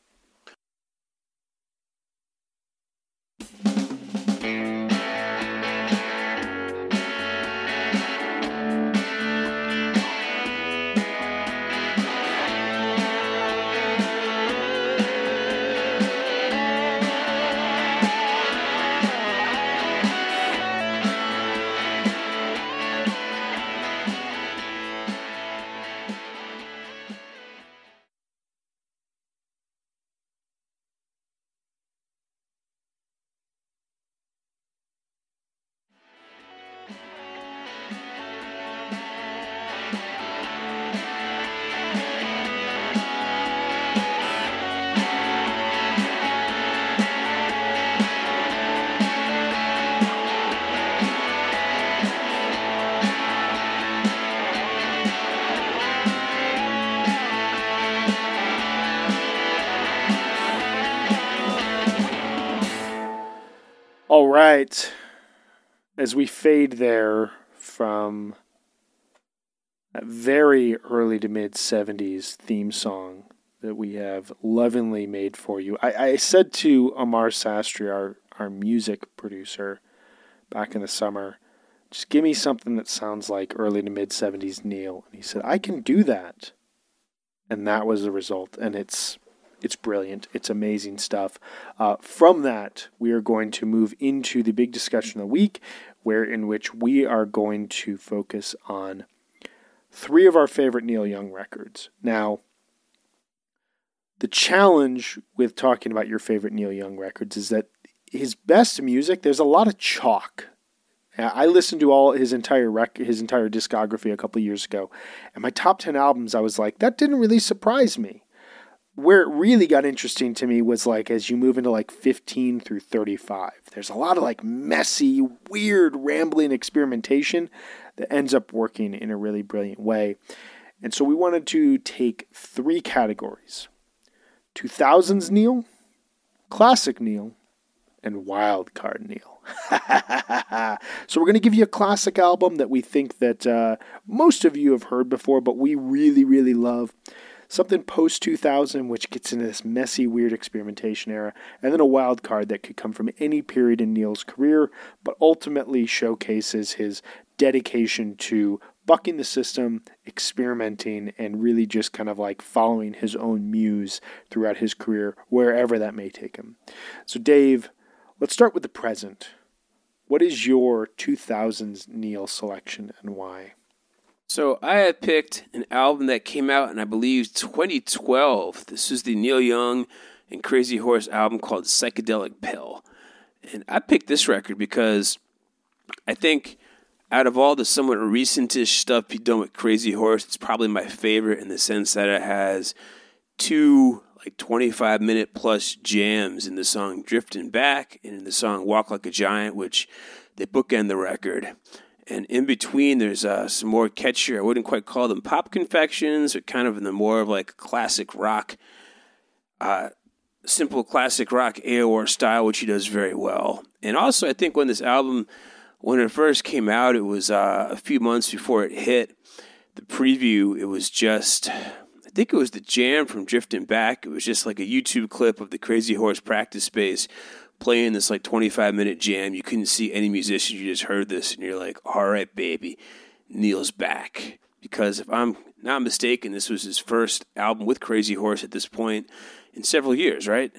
All right, as we fade there from that very early to mid-seventies theme song that we have lovingly made for you, I, I said to Amar Sastry, our, our music producer, back in the summer, just give me something that sounds like early to mid-seventies Neil. And he said, I can do that. And that was the result, and it's... It's brilliant. It's amazing stuff. Uh, from that, we are going to move into the big discussion of the week, where in which we are going to focus on three of our favorite Neil Young records. Now, the challenge with talking about your favorite Neil Young records is that his best music, there's a lot of chalk. I listened to all his entire rec- his entire discography a couple years ago, and my top ten albums, I was like, that didn't really surprise me. Where it really got interesting to me was like as you move into like fifteen through thirty-five. There's a lot of like messy, weird, rambling experimentation that ends up working in a really brilliant way. And so we wanted to take three categories. two thousands Neil, classic Neil, and wild card Neil. So we're going to give you a classic album that we think that uh, most of you have heard before, but we really, really love. Something post two thousand, which gets into this messy, weird experimentation era, and then a wild card that could come from any period in Neil's career, but ultimately showcases his dedication to bucking the system, experimenting, and really just kind of like following his own muse throughout his career, wherever that may take him. So Dave, let's start with the present. What is your two thousands Neil selection and why? So I had picked an album that came out in, I believe, twenty twelve. This is the Neil Young and Crazy Horse album called Psychedelic Pill. And I picked this record because I think out of all the somewhat recentish stuff he's done with Crazy Horse, it's probably my favorite in the sense that it has two like twenty-five minute plus jams in the song Drifting Back and in the song Walk Like a Giant, which they bookend the record. And in between, there's uh, some more catchier, I wouldn't quite call them pop confections, but kind of in the more of like classic rock, uh, simple classic rock A O R style, which he does very well. And also, I think when this album, when it first came out, it was uh, a few months before it hit the preview. It was just, I think think it was the jam from Drifting Back. It was just like a YouTube clip of the Crazy Horse practice space playing this like twenty-five minute jam. You couldn't see any musicians. You just heard this and you're like, all right, baby, Neil's back. Because if I'm not mistaken, this was his first album with Crazy Horse at this point in several years, right?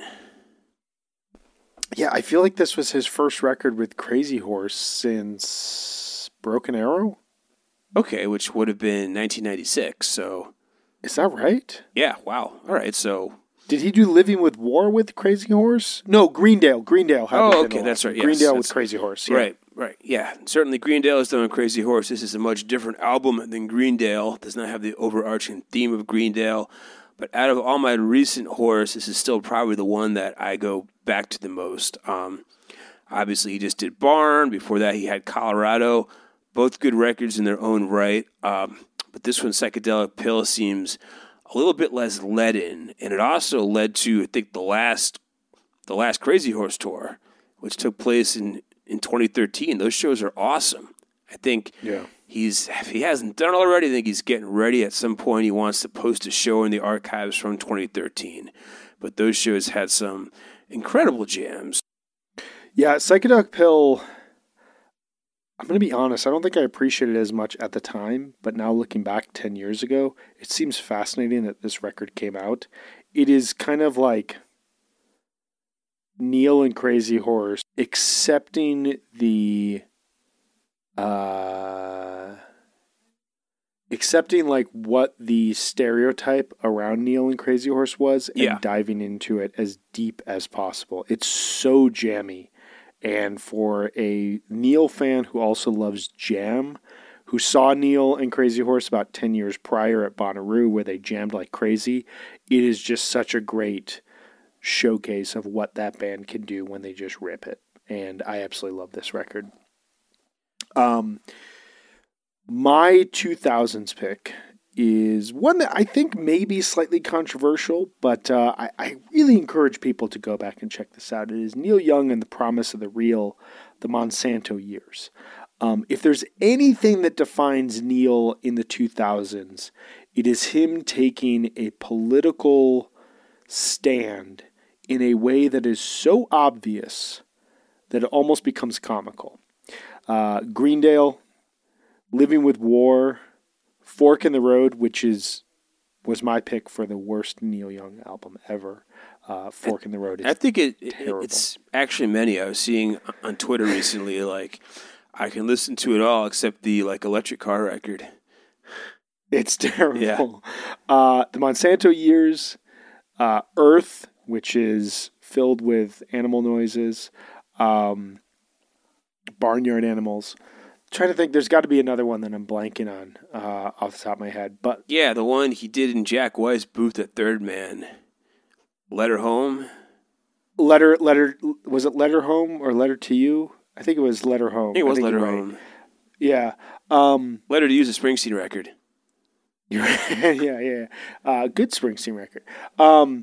Yeah, I feel like this was his first record with Crazy Horse since Broken Arrow. Okay, which would have been nineteen ninety-six, so... Is that right? Yeah, wow. All right, so... Did he do Living with War with Crazy Horse? No, Greendale. Greendale. Had oh, okay, that's right. Yes, Greendale that's, with Crazy Horse. Yeah. Right, right. Yeah, certainly Greendale is done with Crazy Horse. This is a much different album than Greendale. It does not have the overarching theme of Greendale. But out of all my recent Horse, this is still probably the one that I go back to the most. Um, obviously, he just did Barn. Before that, he had Colorado. Both good records in their own right. Um, but this one, Psychedelic Pill, seems a little bit less leaden, and it also led to, I think, the last the last Crazy Horse tour, which took place in, in twenty thirteen. Those shows are awesome. I think yeah. he's if he hasn't done it already, I think he's getting ready. At some point, he wants to post a show in the archives from twenty thirteen. But those shows had some incredible jams. Yeah, Psychedelic Pill... I'm going to be honest, I don't think I appreciated it as much at the time, but now looking back ten years ago, it seems fascinating that this record came out. It is kind of like Neil and Crazy Horse accepting the, uh, accepting like what the stereotype around Neil and Crazy Horse was and yeah. diving into it as deep as possible. It's so jammy. And for a Neil fan who also loves jam, who saw Neil and Crazy Horse about ten years prior at Bonnaroo where they jammed like crazy, it is just such a great showcase of what that band can do when they just rip it. And I absolutely love this record. Um, my two thousands pick is one that I think may be slightly controversial, but uh, I, I really encourage people to go back and check this out. It is Neil Young and the Promise of the Real, the Monsanto Years. Um, if there's anything that defines Neil in the two thousands, it is him taking a political stand in a way that is so obvious that it almost becomes comical. Uh, Greendale, Living with War, Fork in the Road, which is was my pick for the worst Neil Young album ever. Uh, Fork in the Road is I think it, terrible. It's actually many. I was seeing on Twitter recently, like, I can listen to it all except the, like, Electric Car record. It's terrible. Yeah. Uh, the Monsanto Years, uh, Earth, which is filled with animal noises, um, barnyard animals. Trying to think, there's got to be another one that I'm blanking on uh, off the top of my head. But yeah, the one he did in Jack White's booth at Third Man. Letter Home? Letter, letter, was it Letter Home or Letter to You? I think it was Letter Home. I think it was I think Letter right. Home. Yeah. Um, Letter to You is a Springsteen record. You're right. yeah, yeah. Uh, good Springsteen record. Um,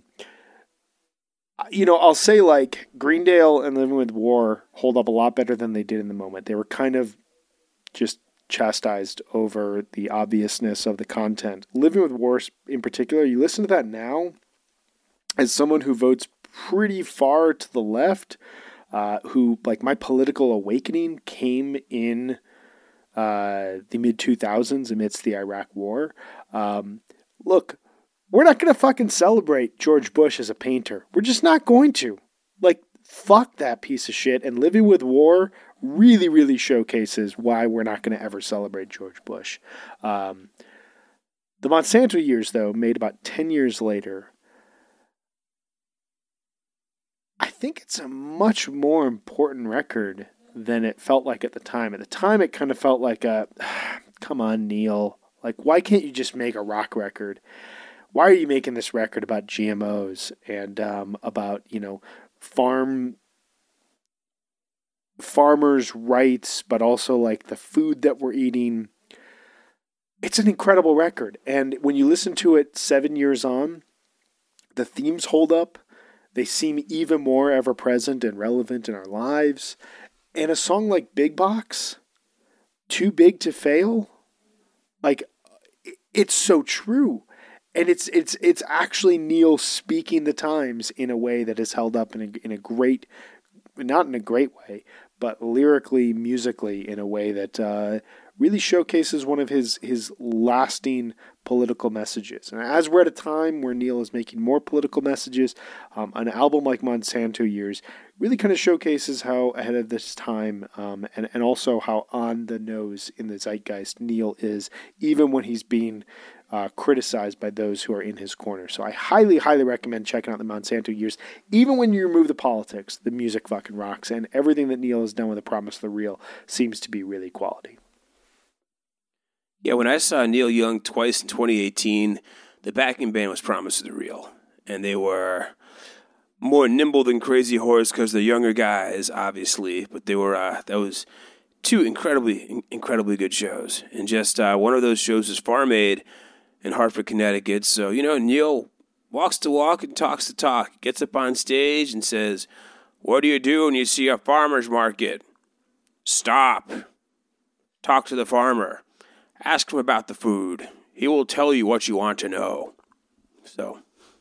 you know, I'll say like Greendale and Living with War hold up a lot better than they did in the moment. They were kind of just chastised over the obviousness of the content. Living with War in particular, you listen to that now as someone who votes pretty far to the left, uh, who, like, my political awakening came in uh, the mid two thousands amidst the Iraq War. Um, look, we're not going to fucking celebrate George Bush as a painter. We're just not going to. Like, fuck that piece of shit. And Living with War really, really showcases why we're not going to ever celebrate George Bush. Um, the Monsanto Years, though, made about ten years later, I think it's a much more important record than it felt like at the time. At the time, it kind of felt like a, come on, Neil. Like, why can't you just make a rock record? Why are you making this record about G M Os and um, about, you know, farm farmers' rights, but also like the food that we're eating? It's an incredible record. And when you listen to it seven years on, the themes hold up. They seem even more ever present and relevant in our lives. And a song like Big Box, Too Big to Fail, like, it's so true. and it's it's it's actually Neil speaking the times in a way that is held up in a, in a great, not in a great way, but lyrically, musically, in a way that uh, really showcases one of his his lasting political messages. And as we're at a time where Neil is making more political messages, um, an album like Monsanto Years really kind of showcases how ahead of this time, um, and, and also how on the nose in the zeitgeist Neil is, even when he's being uh, criticized by those who are in his corner. So I highly, highly recommend checking out the Monsanto Years. Even when you remove the politics, the music fucking rocks, and everything that Neil has done with The Promise of the Real seems to be really quality. Yeah, when I saw Neil Young twice in twenty eighteen, the backing band was Promise of the Real, and they were more nimble than Crazy Horse because they're younger guys, obviously, but they were uh, that was two incredibly, incredibly good shows, and just uh, one of those shows is Farm Aid in Hartford, Connecticut. So you know, Neil walks the walk and talks the talk. He gets up on stage and says, "What do you do when you see a farmer's market? Stop. Talk to the farmer. Ask him about the food. He will tell you what you want to know." So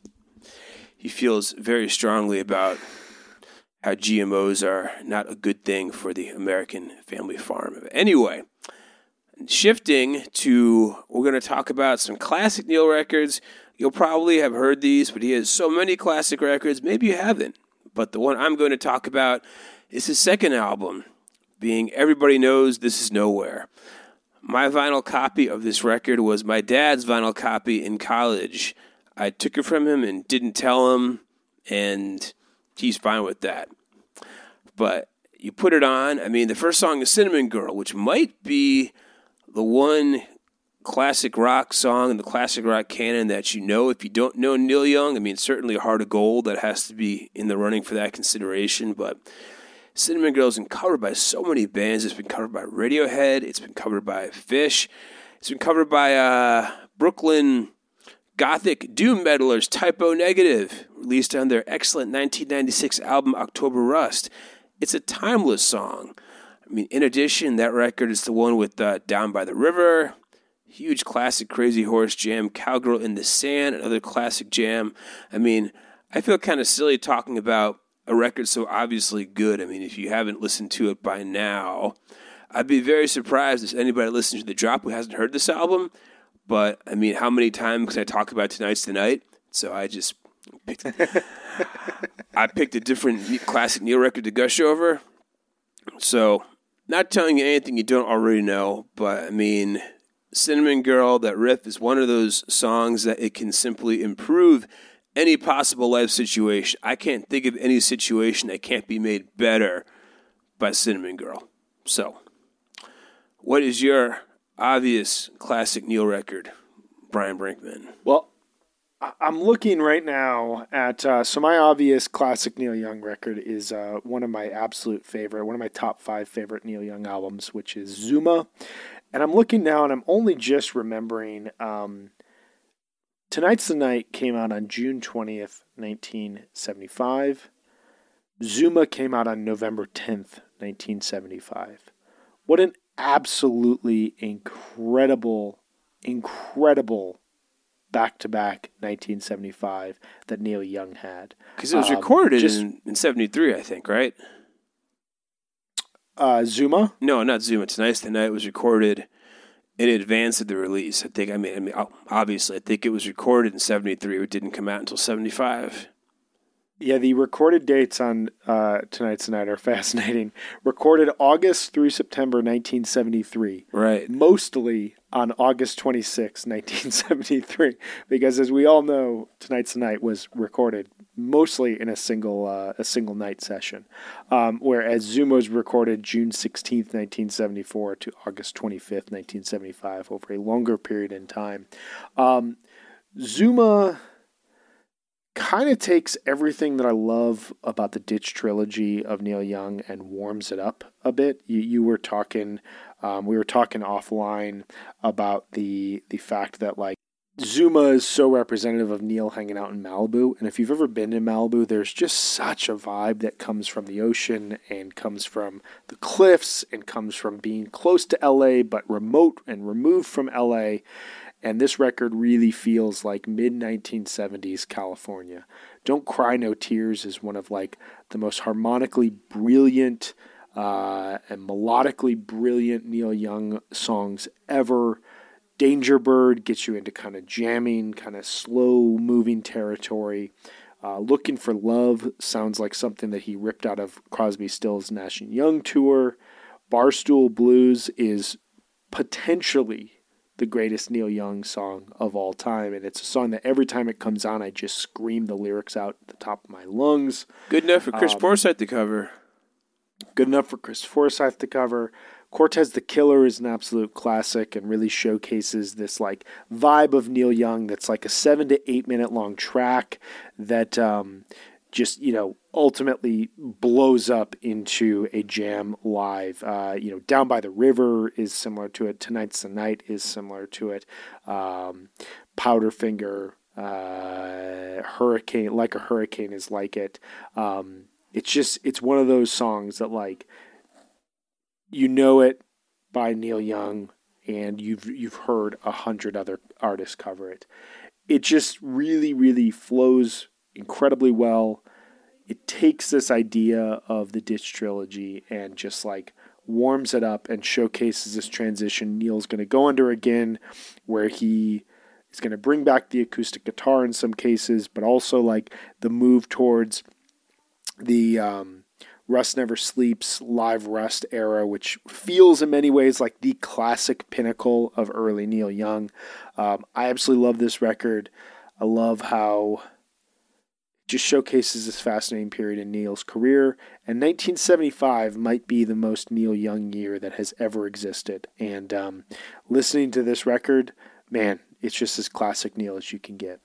he feels very strongly about how G M Os are not a good thing for the American family farm. Anyway, shifting to, we're going to talk about some classic Neil records. You'll probably have heard these, but he has so many classic records. Maybe you haven't. But the one I'm going to talk about is his second album, being Everybody Knows This Is Nowhere. My vinyl copy of this record was my dad's vinyl copy in college. I took it from him and didn't tell him, and he's fine with that. But you put it on. I mean, the first song is Cinnamon Girl, which might be the one classic rock song in the classic rock canon that you know if you don't know Neil Young. I mean, certainly Heart of Gold, that has to be in the running for that consideration, but Cinnamon Girl has been covered by so many bands. It's been covered by Radiohead. It's been covered by Fish. It's been covered by uh, Brooklyn Gothic doom metalers Typo Negative, released on their excellent nineteen ninety-six album October Rust. It's a timeless song. I mean, in addition, that record is the one with uh, Down by the River, huge classic Crazy Horse jam, Cowgirl in the Sand, another classic jam. I mean, I feel kind of silly talking about a record so obviously good. I mean, if you haven't listened to it by now, I'd be very surprised if anybody listening to The Drop who hasn't heard this album. But, I mean, how many times can I talk about Tonight's the Night? So I just picked I picked a different classic Neil record to gush over. So, not telling you anything you don't already know, but, I mean, Cinnamon Girl, that riff is one of those songs that it can simply improve any possible life situation. I can't think of any situation that can't be made better by Cinnamon Girl. So, what is your obvious classic Neil record, Brian Brinkman? Well, I'm looking right now at, uh, so my obvious classic Neil Young record is uh, one of my absolute favorite, one of my top five favorite Neil Young albums, which is Zuma. And I'm looking now and I'm only just remembering um, Tonight's the Night came out on June twentieth, nineteen seventy-five. Zuma came out on November tenth, nineteen seventy-five. What an absolutely incredible, incredible back-to-back nineteen seventy-five that Neil Young had. Because it was Um, recorded just- in, in seventy-three, I think, right? Uh, Zuma? No, not Zuma. Tonight's the Night was recorded in advance of the release. I think, I mean, I mean, obviously, I think it was recorded in seventy-three. It didn't come out until seventy-five. Yeah, the recorded dates on uh, Tonight's the Night are fascinating. Recorded August through September nineteen seventy-three. Right. Mostly on August twenty-sixth, nineteen seventy-three. Because as we all know, Tonight's the Night was recorded mostly in a single uh, a single night session. Um, whereas Zuma was recorded June sixteenth, nineteen seventy-four to August twenty-fifth, nineteen seventy-five, over a longer period in time. Um, Zuma kind of takes everything that I love about the Ditch trilogy of Neil Young and warms it up a bit. You you were talking, um, we were talking offline about the the fact that, like, Zuma is so representative of Neil hanging out in Malibu. And if you've ever been to Malibu, there's just such a vibe that comes from the ocean and comes from the cliffs and comes from being close to L A, but remote and removed from L A. And this record really feels like mid nineteen seventies California. Don't Cry No Tears is one of like the most harmonically brilliant uh, and melodically brilliant Neil Young songs ever. Danger Bird gets you into kind of jamming, kind of slow-moving territory. Uh, Looking for Love sounds like something that he ripped out of Crosby, Stills' Nash and Young tour. Barstool Blues is potentially the greatest Neil Young song of all time, and it's a song that every time it comes on, I just scream the lyrics out at the top of my lungs. Good enough for Chris um, Forsyth to cover. Good enough for Chris Forsyth to cover. Cortez the Killer is an absolute classic and really showcases this like vibe of Neil Young that's like a seven to eight minute long track that um, just, you know, ultimately blows up into a jam live. Uh, you know, Down by the River is similar to it. Tonight's the Night is similar to it. Um, Powderfinger, uh, Hurricane, Like a Hurricane is like it. Um, it's just, it's one of those songs that like, you know it by Neil Young, and you've you've heard a hundred other artists cover it. It just really, really flows incredibly well. It takes this idea of the Ditch trilogy and just like warms it up and showcases this transition Neil's going to go under again, where he is going to bring back the acoustic guitar in some cases, but also like the move towards the um, Rust Never Sleeps live Rust era, which feels in many ways like the classic pinnacle of early Neil Young. Um, I absolutely love this record. I love how it just showcases this fascinating period in Neil's career. And nineteen seventy-five might be the most Neil Young year that has ever existed. And um, listening to this record, man, it's just as classic Neil as you can get.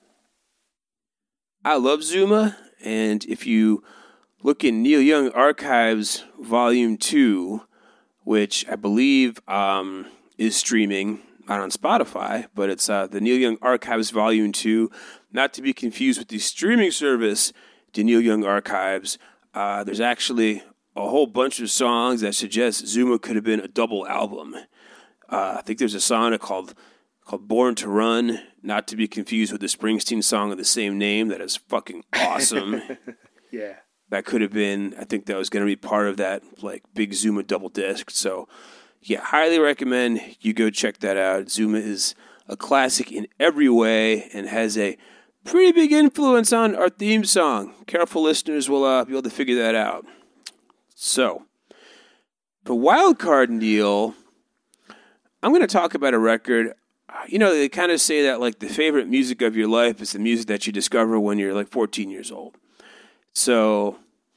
I love Zuma, and if you look in Neil Young Archives Volume two, which I believe um, is streaming, not on Spotify, but it's uh, the Neil Young Archives Volume two, not to be confused with the streaming service, the Neil Young Archives. Uh, there's actually a whole bunch of songs that suggest Zuma could have been a double album. Uh, I think there's a song called called Born to Run, not to be confused with the Springsteen song of the same name that is fucking awesome. Yeah. That could have been, I think that was going to be part of that like big Zuma double disc. So yeah, highly recommend you go check that out. Zuma is a classic in every way and has a pretty big influence on our theme song. Careful listeners will uh, be able to figure that out. So, for Wildcard Neil, I'm going to talk about a record. You know, they kind of say that like the favorite music of your life is the music that you discover when you're like fourteen years old. So,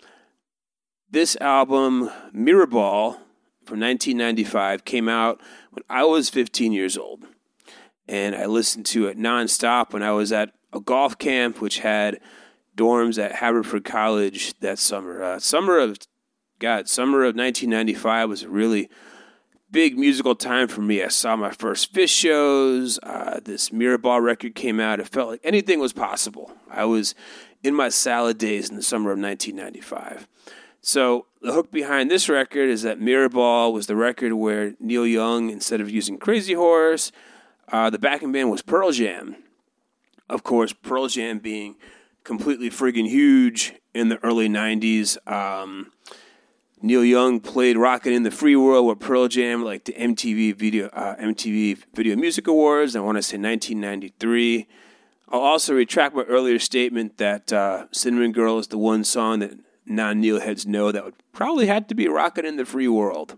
this album, Mirrorball, from nineteen ninety-five, came out when I was fifteen years old. And I listened to it nonstop when I was at a golf camp, which had dorms at Haverford College that summer. Uh, summer of, God, summer of nineteen ninety-five was a really big musical time for me. I saw my first Fish shows. Uh, this Mirrorball record came out. It felt like anything was possible. I was in my salad days in the summer of nineteen ninety-five. So the hook behind this record is that Mirrorball was the record where Neil Young, instead of using Crazy Horse, uh, the backing band was Pearl Jam. Of course, Pearl Jam being completely friggin' huge in the early nineties. Um, Neil Young played Rockin' in the Free World with Pearl Jam, like the M T V Video uh, M T V Video Music Awards. I want to say nineteen ninety-three. I'll also retract my earlier statement that uh, Cinnamon Girl is the one song that non-Neil heads know that would probably have to be Rockin' in the Free World.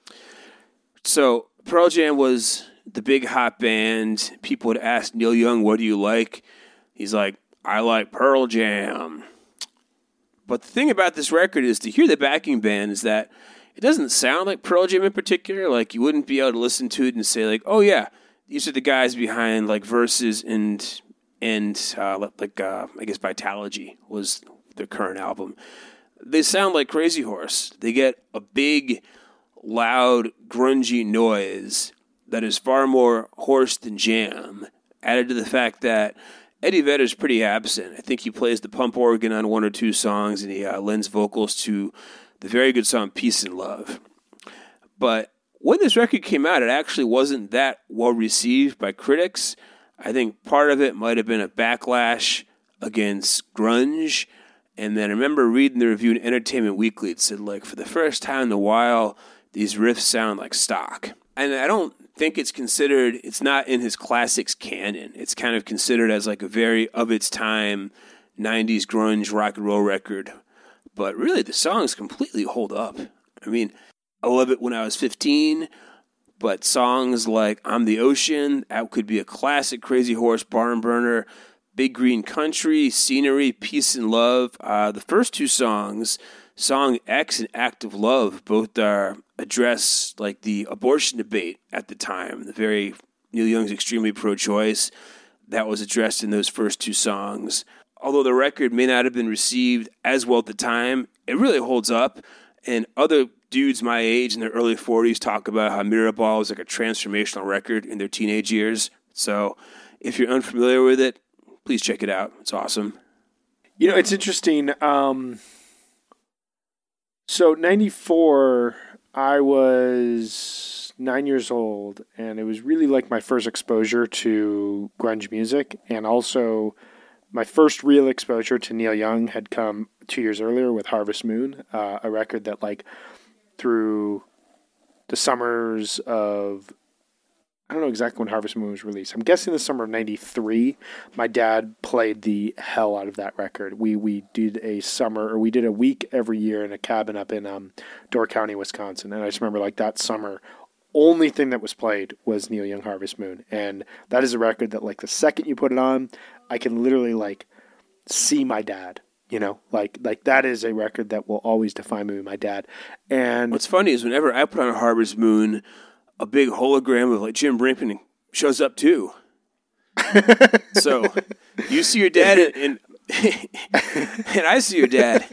So Pearl Jam was the big hot band. People would ask Neil Young, what do you like? He's like, I like Pearl Jam. But the thing about this record is to hear the backing band is that it doesn't sound like Pearl Jam in particular. Like you wouldn't be able to listen to it and say like, oh yeah, these are the guys behind like Versus and and uh, like uh, I guess Vitalogy was their current album. They sound like Crazy Horse. They get a big, loud, grungy noise that is far more Horse than Jam. added to the fact that Eddie Vedder's pretty absent. I think he plays the pump organ on one or two songs, and he uh, lends vocals to the very good song Peace and Love. But when this record came out, it actually wasn't that well received by critics. I think part of it might have been a backlash against grunge. And then I remember reading the review in Entertainment Weekly. It said, like, for the first time in a while, these riffs sound like stock. And I don't think it's considered, it's not in his classics canon. It's kind of considered as like a very of its time nineties grunge rock and roll record. But really, the songs completely hold up. I mean, I love it when I was fifteen, but songs like I'm the Ocean, that could be a classic Crazy Horse barn burner. Big Green Country, Scenery, Peace and Love. Uh, the first two songs, Song X and Act of Love, both are address like the abortion debate at the time. The very Neil Young's extremely pro-choice. That was addressed in those first two songs. Although the record may not have been received as well at the time, it really holds up. And other dudes my age in their early forties talk about how Mirrorball was like a transformational record in their teenage years. So if you're unfamiliar with it, please check it out. It's awesome. You know, it's interesting. Um, so ninety-four, I was nine years old, and it was really like my first exposure to grunge music, and also my first real exposure to Neil Young had come two years earlier with Harvest Moon, uh, a record that, like, through the summers of, I don't know exactly when Harvest Moon was released. I'm guessing the summer of ninety-three. My dad played the hell out of that record. We we did a summer, or we did a week every year in a cabin up in um, Door County, Wisconsin. And I just remember, like, that summer, only thing that was played was Neil Young Harvest Moon. And that is a record that, like, the second you put it on, I can literally, like, see my dad. You know, like like that is a record that will always define me with my dad. And what's funny is whenever I put on Harvest Moon, a big hologram of like Jim Brinkman shows up too. So you see your dad, and, and and I see your dad.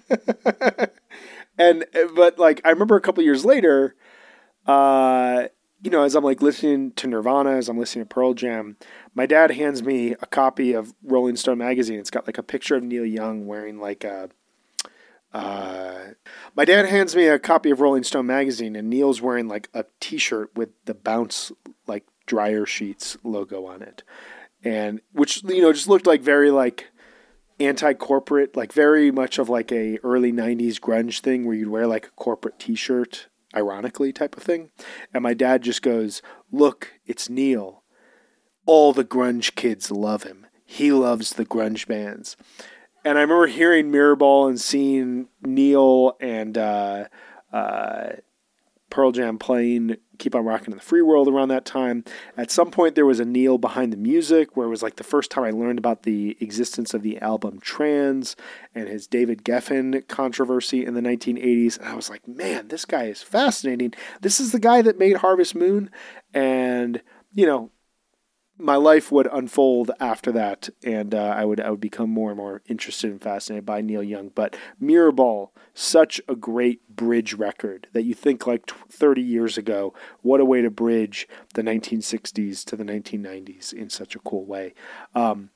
And but like I remember a couple years later, uh, you know, as I'm like listening to Nirvana, as I'm listening to Pearl Jam, my dad hands me a copy of Rolling Stone magazine. It's got like a picture of Neil Young wearing like a. Uh, my dad hands me a copy of Rolling Stone magazine, and Neil's wearing like a T-shirt with the Bounce like dryer sheets logo on it, and which you know just looked like very like anti-corporate, like very much of like a early nineties grunge thing where you'd wear like a corporate T-shirt, ironically type of thing. And my dad just goes, "Look, it's Neil. All the grunge kids love him. He loves the grunge bands." And I remember hearing Mirrorball and seeing Neil and uh, uh, Pearl Jam playing Keep on Rockin' in the Free World around that time. At some point, there was a Neil behind the music where it was like the first time I learned about the existence of the album Trans and his David Geffen controversy in the nineteen eighties. And I was like, man, this guy is fascinating. This is the guy that made Harvest Moon. And, you know, my life would unfold after that, and uh, I would I would become more and more interested and fascinated by Neil Young. But Mirrorball, such a great bridge record that you think like thirty years ago, what a way to bridge the nineteen sixties to the nineteen nineties in such a cool way. Um,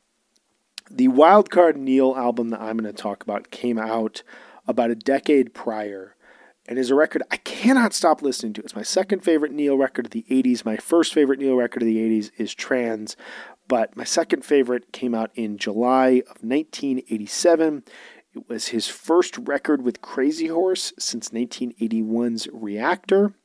the Wildcard Neil album that I'm going to talk about came out about a decade prior, and is a record I cannot stop listening to. It's my second favorite Neil record of the eighties. My first favorite Neil record of the eighties is Trans, but my second favorite came out in July of nineteen eighty-seven. It was his first record with Crazy Horse since nineteen eighty-one's Reactor,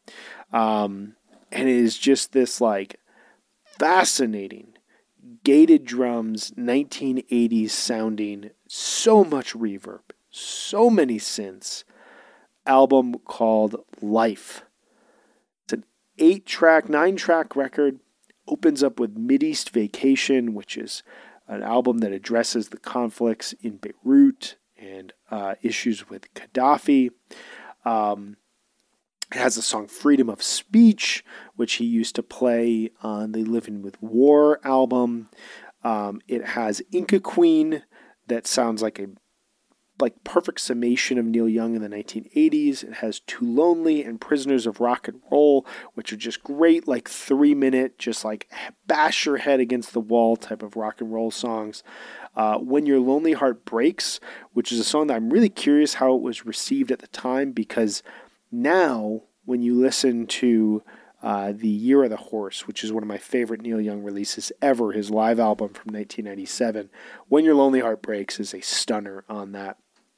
um, and it is just this like fascinating, gated drums, nineteen eighties sounding, so much reverb, so many synths, album called Life. It's an eight-track, nine-track record. Opens up with Mideast Vacation, which is an album that addresses the conflicts in Beirut and uh, issues with Gaddafi. Um, it has the song Freedom of Speech, which he used to play on the Living with War album. Um, it has Inca Queen, that sounds like a like perfect summation of Neil Young in the nineteen eighties. It has Too Lonely and Prisoners of Rock and Roll, which are just great, like three minute, just like bash your head against the wall type of rock and roll songs. Uh, When Your Lonely Heart Breaks, which is a song that I'm really curious how it was received at the time, because now when you listen to uh, The Year of the Horse, which is one of my favorite Neil Young releases ever, his live album from nineteen ninety-seven, When Your Lonely Heart Breaks is a stunner on that.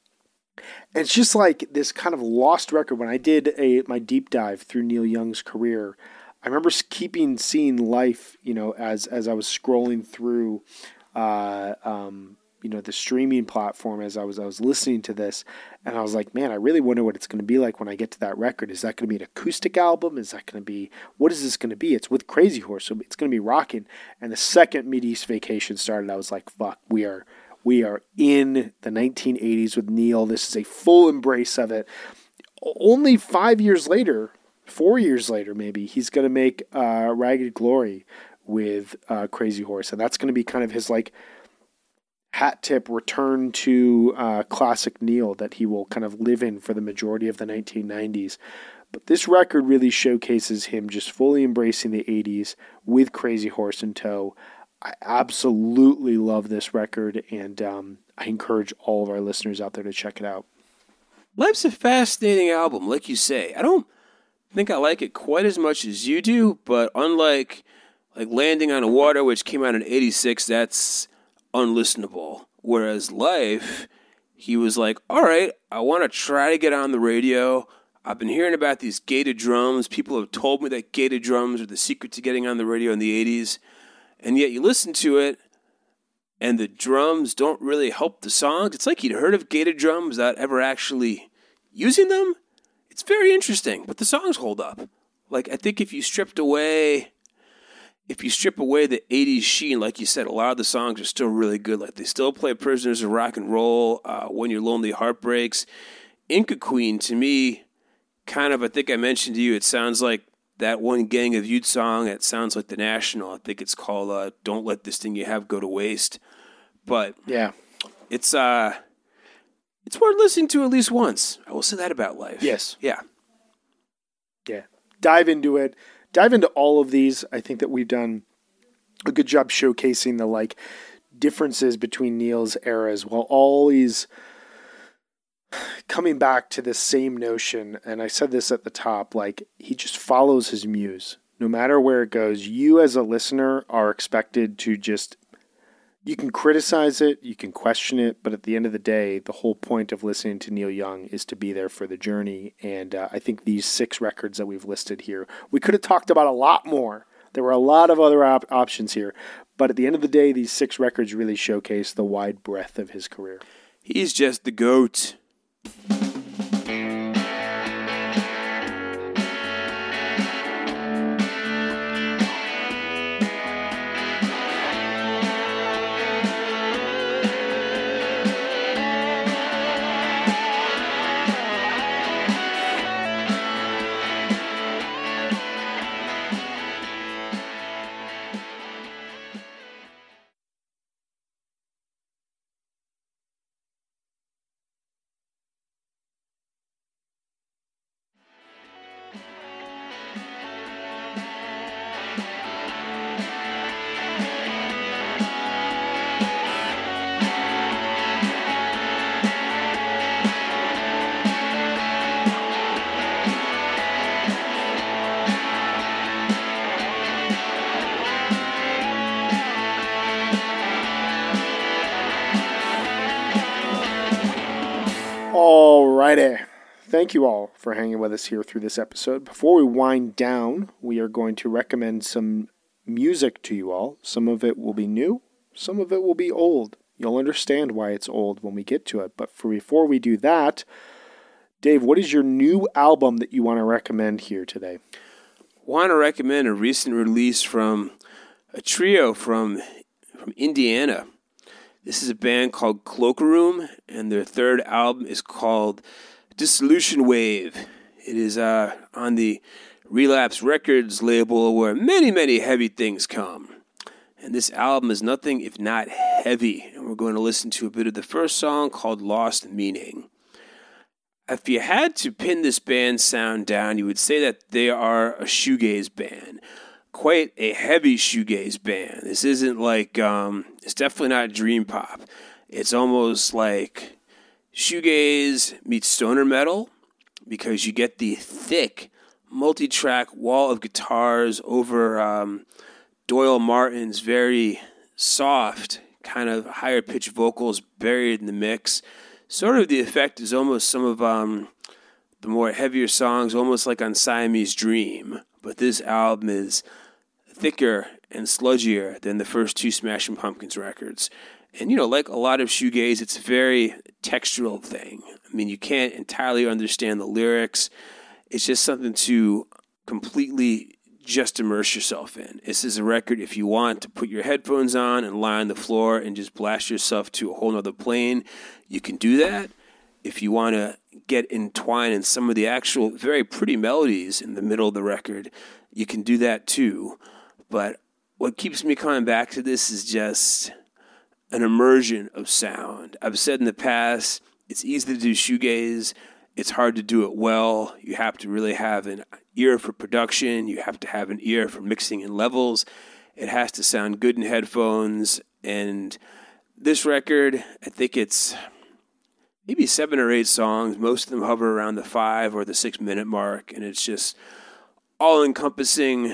And it's just like this kind of lost record. When I did a my deep dive through Neil Young's career, I remember keeping seeing Life, you know, as as I was scrolling through, uh, um, you know, the streaming platform as I was I was listening to this, and I was like, man, I really wonder what it's going to be like when I get to that record. Is that going to be an acoustic album? Is that going to be, what is this going to be? It's with Crazy Horse, so it's going to be rocking. And the second Mideast Vacation started, I was like, fuck, we are. We are in the nineteen eighties with Neil. This is a full embrace of it. Only five years later, four years later maybe, he's going to make uh, Ragged Glory with uh, Crazy Horse. And that's going to be kind of his like hat tip return to uh, classic Neil that he will kind of live in for the majority of the nineteen nineties. But this record really showcases him just fully embracing the eighties with Crazy Horse in tow. I absolutely love this record, and um, I encourage all of our listeners out there to check it out. Life's a fascinating album, like you say. I don't think I like it quite as much as you do, but unlike like Landing on Water, which came out in eighty-six, that's unlistenable. Whereas Life, he was like, all right, I want to try to get on the radio. I've been hearing about these gated drums. People have told me that gated drums are the secret to getting on the radio in the eighties. And yet you listen to it, and the drums don't really help the songs. It's like you'd heard of gated drums without ever actually using them. It's very interesting, but the songs hold up. Like, I think if you stripped away, if you strip away the eighties sheen, like you said, a lot of the songs are still really good. Like, they still play Prisoners of Rock and Roll, uh, When Your Lonely Heart Breaks. Inca Queen, to me, kind of, I think I mentioned to you, it sounds like that one Gang of Youth song. It sounds like The National. I think it's called uh, Don't Let This Thing You Have Go to Waste. But yeah, it's uh, it's worth listening to at least once. I will say that about Life. Yes. Yeah. Yeah. Dive into it. Dive into all of these. I think that we've done a good job showcasing the like differences between Neil's eras while always coming back to the same notion. And I said this at the top, like he just follows his muse. No matter where it goes, you as a listener are expected to just, you can criticize it, you can question it, but at the end of the day, the whole point of listening to Neil Young is to be there for the journey. And uh, I think these six records that we've listed here, we could have talked about a lot more. There were a lot of other op- options here, but at the end of the day, these six records really showcase the wide breadth of his career. He's just the GOAT. Alrighty. Thank you all for hanging with us here through this episode. Before we wind down, we are going to recommend some music to you all. Some of it will be new, some of it will be old. You'll understand why it's old when we get to it. But for before we do that, Dave, what is your new album that you want to recommend here today? Want to recommend a recent release from a trio from from Indiana. This is a band called Cloakroom, and their third album is called Dissolution Wave. It is uh, on the Relapse Records label where many, many heavy things come. And this album is nothing if not heavy. And we're We're going to listen to a bit of the first song called Lost Meaning. If you had to pin this band's sound down, you would say that they are a shoegaze band. Quite a heavy shoegaze band. This isn't like, um, it's definitely not dream pop. It's almost like shoegaze meets stoner metal, because you get the thick multi-track wall of guitars over um, Doyle Martin's very soft, kind of higher pitched vocals buried in the mix. Sort of the effect is almost some of um, the more heavier songs, almost like on Siamese Dream. But this album is thicker and sludgier than the first two Smashing Pumpkins records. And, you know, like a lot of shoegaze, it's a very textural thing. I mean, you can't entirely understand the lyrics. It's just something to completely just immerse yourself in. This is a record if you want to put your headphones on and lie on the floor and just blast yourself to a whole nother plane, you can do that. If you want to get entwined in some of the actual very pretty melodies in the middle of the record, you can do that too. But what keeps me coming back to this is just an immersion of sound. I've said in the past, it's easy to do shoegaze. It's hard to do it well. You have to really have an ear for production. You have to have an ear for mixing in levels. It has to sound good in headphones. And this record, I think it's maybe seven or eight songs. Most of them hover around the five or the six minute mark. And it's just all-encompassing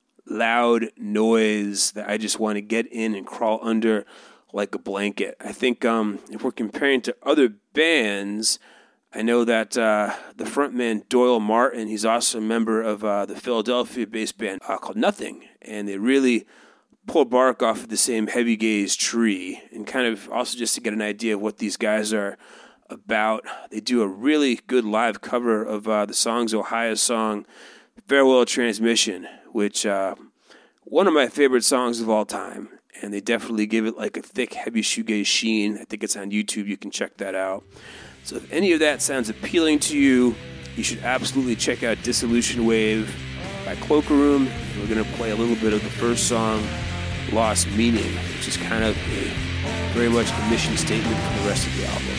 loud noise that I just want to get in and crawl under like a blanket. I think um, if we're comparing to other bands, I know that uh, the frontman Doyle Martin, he's also a member of uh, the Philadelphia-based band uh, called Nothing, and they really pull bark off of the same heavy gaze tree, and kind of also just to get an idea of what these guys are about. They do a really good live cover of uh, the Songs Ohio song Farewell Transmission, which uh, one of my favorite songs of all time, and they definitely give it like a thick, heavy shoegaze sheen. I think it's on YouTube. You can check that out. So if any of that sounds appealing to you, you should absolutely check out Dissolution Wave by Cloaker Room. We're going to play a little bit of the first song, Lost Meaning, which is kind of a very much a mission statement for the rest of the album.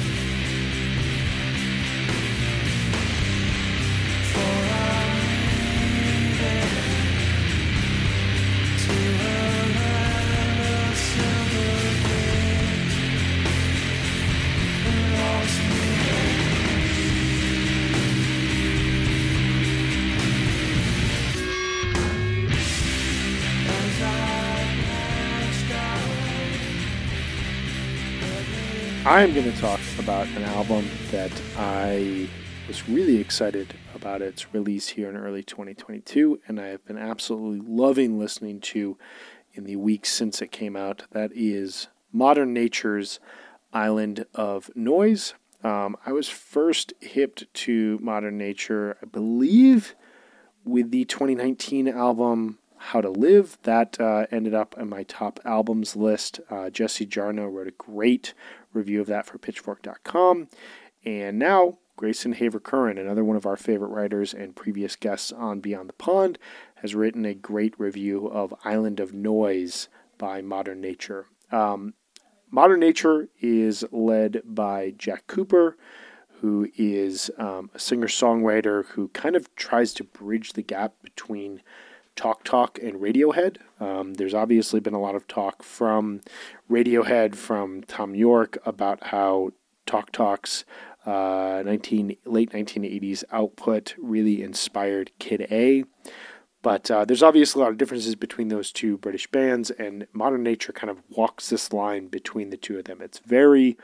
I'm going to talk about an album that I was really excited about its release here in early twenty twenty-two, and I have been absolutely loving listening to in the weeks since it came out. That is Modern Nature's Island of Noise. Um, I was first hipped to Modern Nature, I believe, with the twenty nineteen album How to Live. That uh, ended up on my top albums list. Uh, Jesse Jarno wrote a great review of that for pitchfork dot com. And now Grayson Haver-Curran, another one of our favorite writers and previous guests on Beyond the Pond, has written a great review of Island of Noise by Modern Nature. Um, Modern Nature is led by Jack Cooper, who is um, a singer-songwriter who kind of tries to bridge the gap between Talk Talk and Radiohead. Um, there's obviously been a lot of talk from Radiohead, from Thom Yorke, about how Talk Talk's uh, nineteen late nineteen eighties output really inspired Kid A. But uh, there's obviously a lot of differences between those two British bands, and Modern Nature kind of walks this line between the two of them. It's very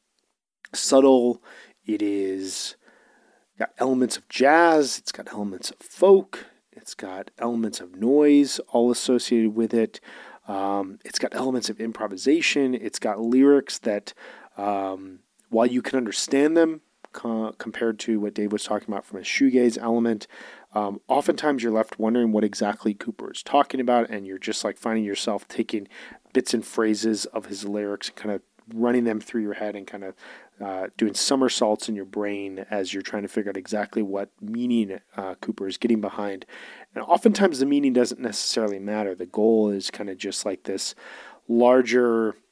subtle. It is got elements of jazz. It's got elements of folk. It's got elements of noise all associated with it. Um, it's got elements of improvisation. It's got lyrics that, um, while you can understand them co- compared to what Dave was talking about from a shoegaze element, um, oftentimes you're left wondering what exactly Cooper is talking about, and you're just like finding yourself taking bits and phrases of his lyrics and kind of running them through your head and kind of uh, doing somersaults in your brain as you're trying to figure out exactly what meaning uh, Cooper is getting behind. And oftentimes the meaning doesn't necessarily matter. The goal is kind of just like this larger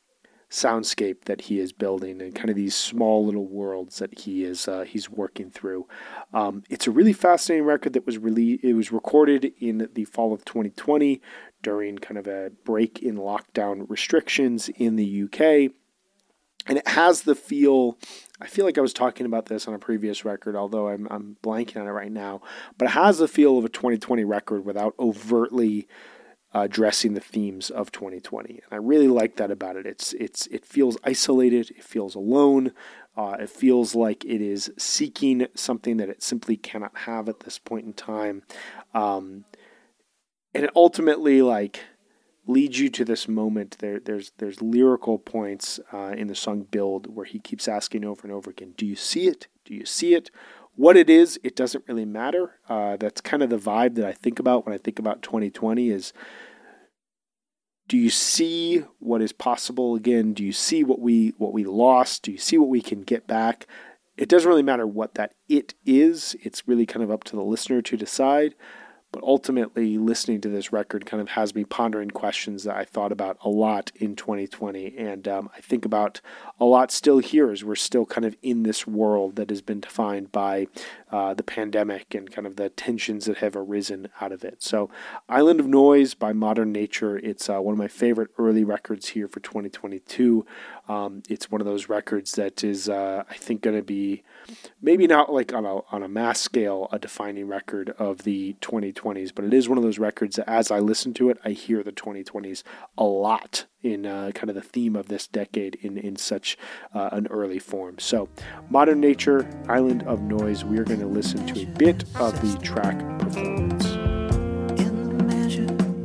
soundscape that he is building and kind of these small little worlds that he is uh, he's working through. Um, it's a really fascinating record that was really it was recorded in the fall of twenty twenty during kind of a break in lockdown restrictions in the U K, and it has the feel. I feel like I was talking about this on a previous record, although I'm I'm blanking on it right now. But it has the feel of a twenty twenty record without overtly Uh, addressing the themes of twenty twenty, and I really like that about it. It's it's it feels isolated. It feels alone. Uh, it feels like it is seeking something that it simply cannot have at this point in time, um, and it ultimately like leads you to this moment. There there's there's lyrical points uh, in the song "Build" where he keeps asking over and over again, "Do you see it? Do you see it?" What it is, it doesn't really matter. Uh, that's kind of the vibe that I think about when I think about twenty twenty is, do you see what is possible again? Do you see what we what we lost? Do you see what we can get back? It doesn't really matter what that it is. It's really kind of up to the listener to decide. But ultimately, listening to this record kind of has me pondering questions that I thought about a lot in twenty twenty. And um, I think about a lot still here as we're still kind of in this world that has been defined by uh, the pandemic and kind of the tensions that have arisen out of it. So Island of Noise by Modern Nature, it's uh, one of my favorite early records here for twenty twenty-two. Um, it's one of those records that is, uh, I think, going to be maybe not like on a on a mass scale, a defining record of the twenty twenties, but it is one of those records that as I listen to it, I hear the twenty twenties a lot in uh, kind of the theme of this decade in, in such uh, an early form. So Modern Nature, Island of Noise, we are going to listen to a bit of the track performance. In the measure,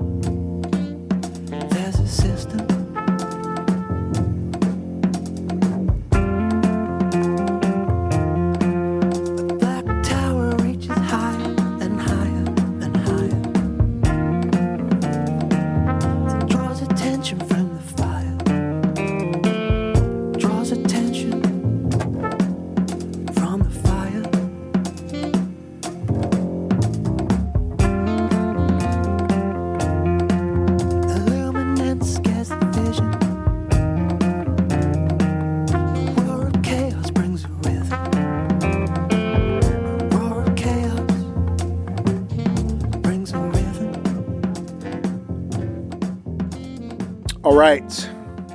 there's a system. All right.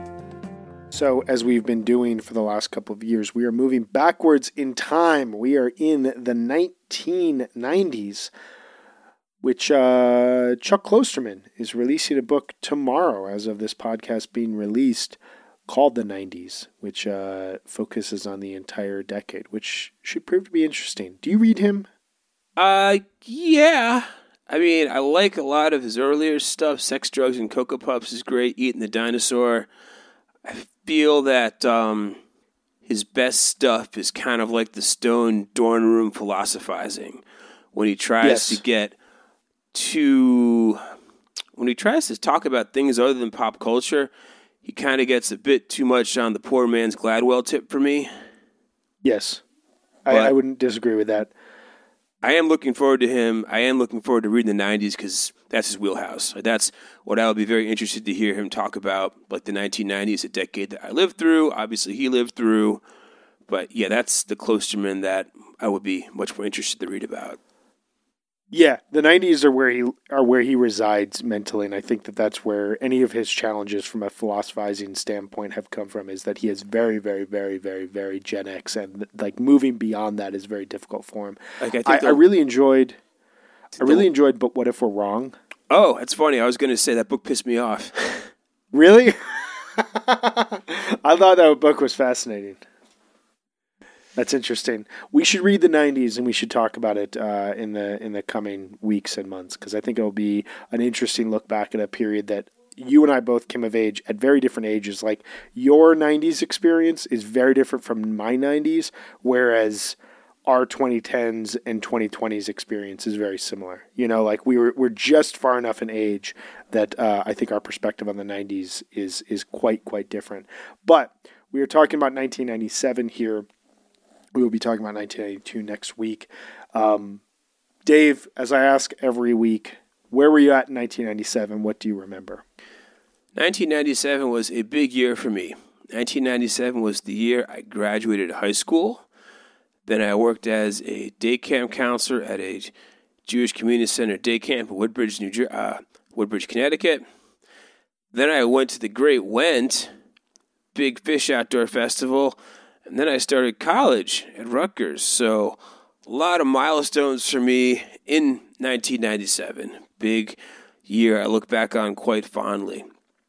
So as we've been doing for the last couple of years, we are moving backwards in time. We are in the nineteen nineties, which uh, Chuck Klosterman is releasing a book tomorrow as of this podcast being released called The nineties, which uh, focuses on the entire decade, which should prove to be interesting. Do you read him? Uh, yeah. I mean, I like a lot of his earlier stuff. Sex, Drugs, and Cocoa Puffs is great. Eating the Dinosaur. I feel that um, his best stuff is kind of like the Stone dorm room philosophizing. When he tries yes. to get to... When he tries to talk about things other than pop culture, he kind of gets a bit too much on the poor man's Gladwell tip for me. Yes. I, I wouldn't disagree with that. I am looking forward to him. I am looking forward to reading the nineties because that's his wheelhouse. That's what I would be very interested to hear him talk about, like the nineteen nineties, a decade that I lived through. Obviously, he lived through. But yeah, that's the Klosterman that I would be much more interested to read about. Yeah, the nineties are where he are where he resides mentally, and I think that that's where any of his challenges from a philosophizing standpoint have come from, is that he is very, very, very, very, very Gen X, and like moving beyond that is very difficult for him. Like, I, think I, I really enjoyed, I really enjoyed, But What If We're Wrong? Oh, that's funny. I was going to say that book pissed me off. Really? I thought that book was fascinating. That's interesting. We should read the nineties, and we should talk about it uh, in the in the coming weeks and months, because I think it'll be an interesting look back at a period that you and I both came of age at very different ages. Like, your nineties experience is very different from my nineties, whereas our twenty tens and twenty twenties experience is very similar. You know, like we were we're just far enough in age that uh, I think our perspective on the nineties is is quite quite different. But we are talking about nineteen ninety-seven here. We will be talking about nineteen ninety-two next week. Um, Dave, as I ask every week, where were you at in nineteen ninety-seven? What do you remember? nineteen ninety-seven was a big year for me. nineteen ninety-seven was the year I graduated high school. Then I worked as a day camp counselor at a Jewish Community Center day camp in Woodbridge, New Jer- uh, Woodbridge, Connecticut. Then I went to the Great Went, Big Fish Outdoor Festival, and then I started college at Rutgers. So a lot of milestones for me in nineteen ninety-seven. Big year I look back on quite fondly.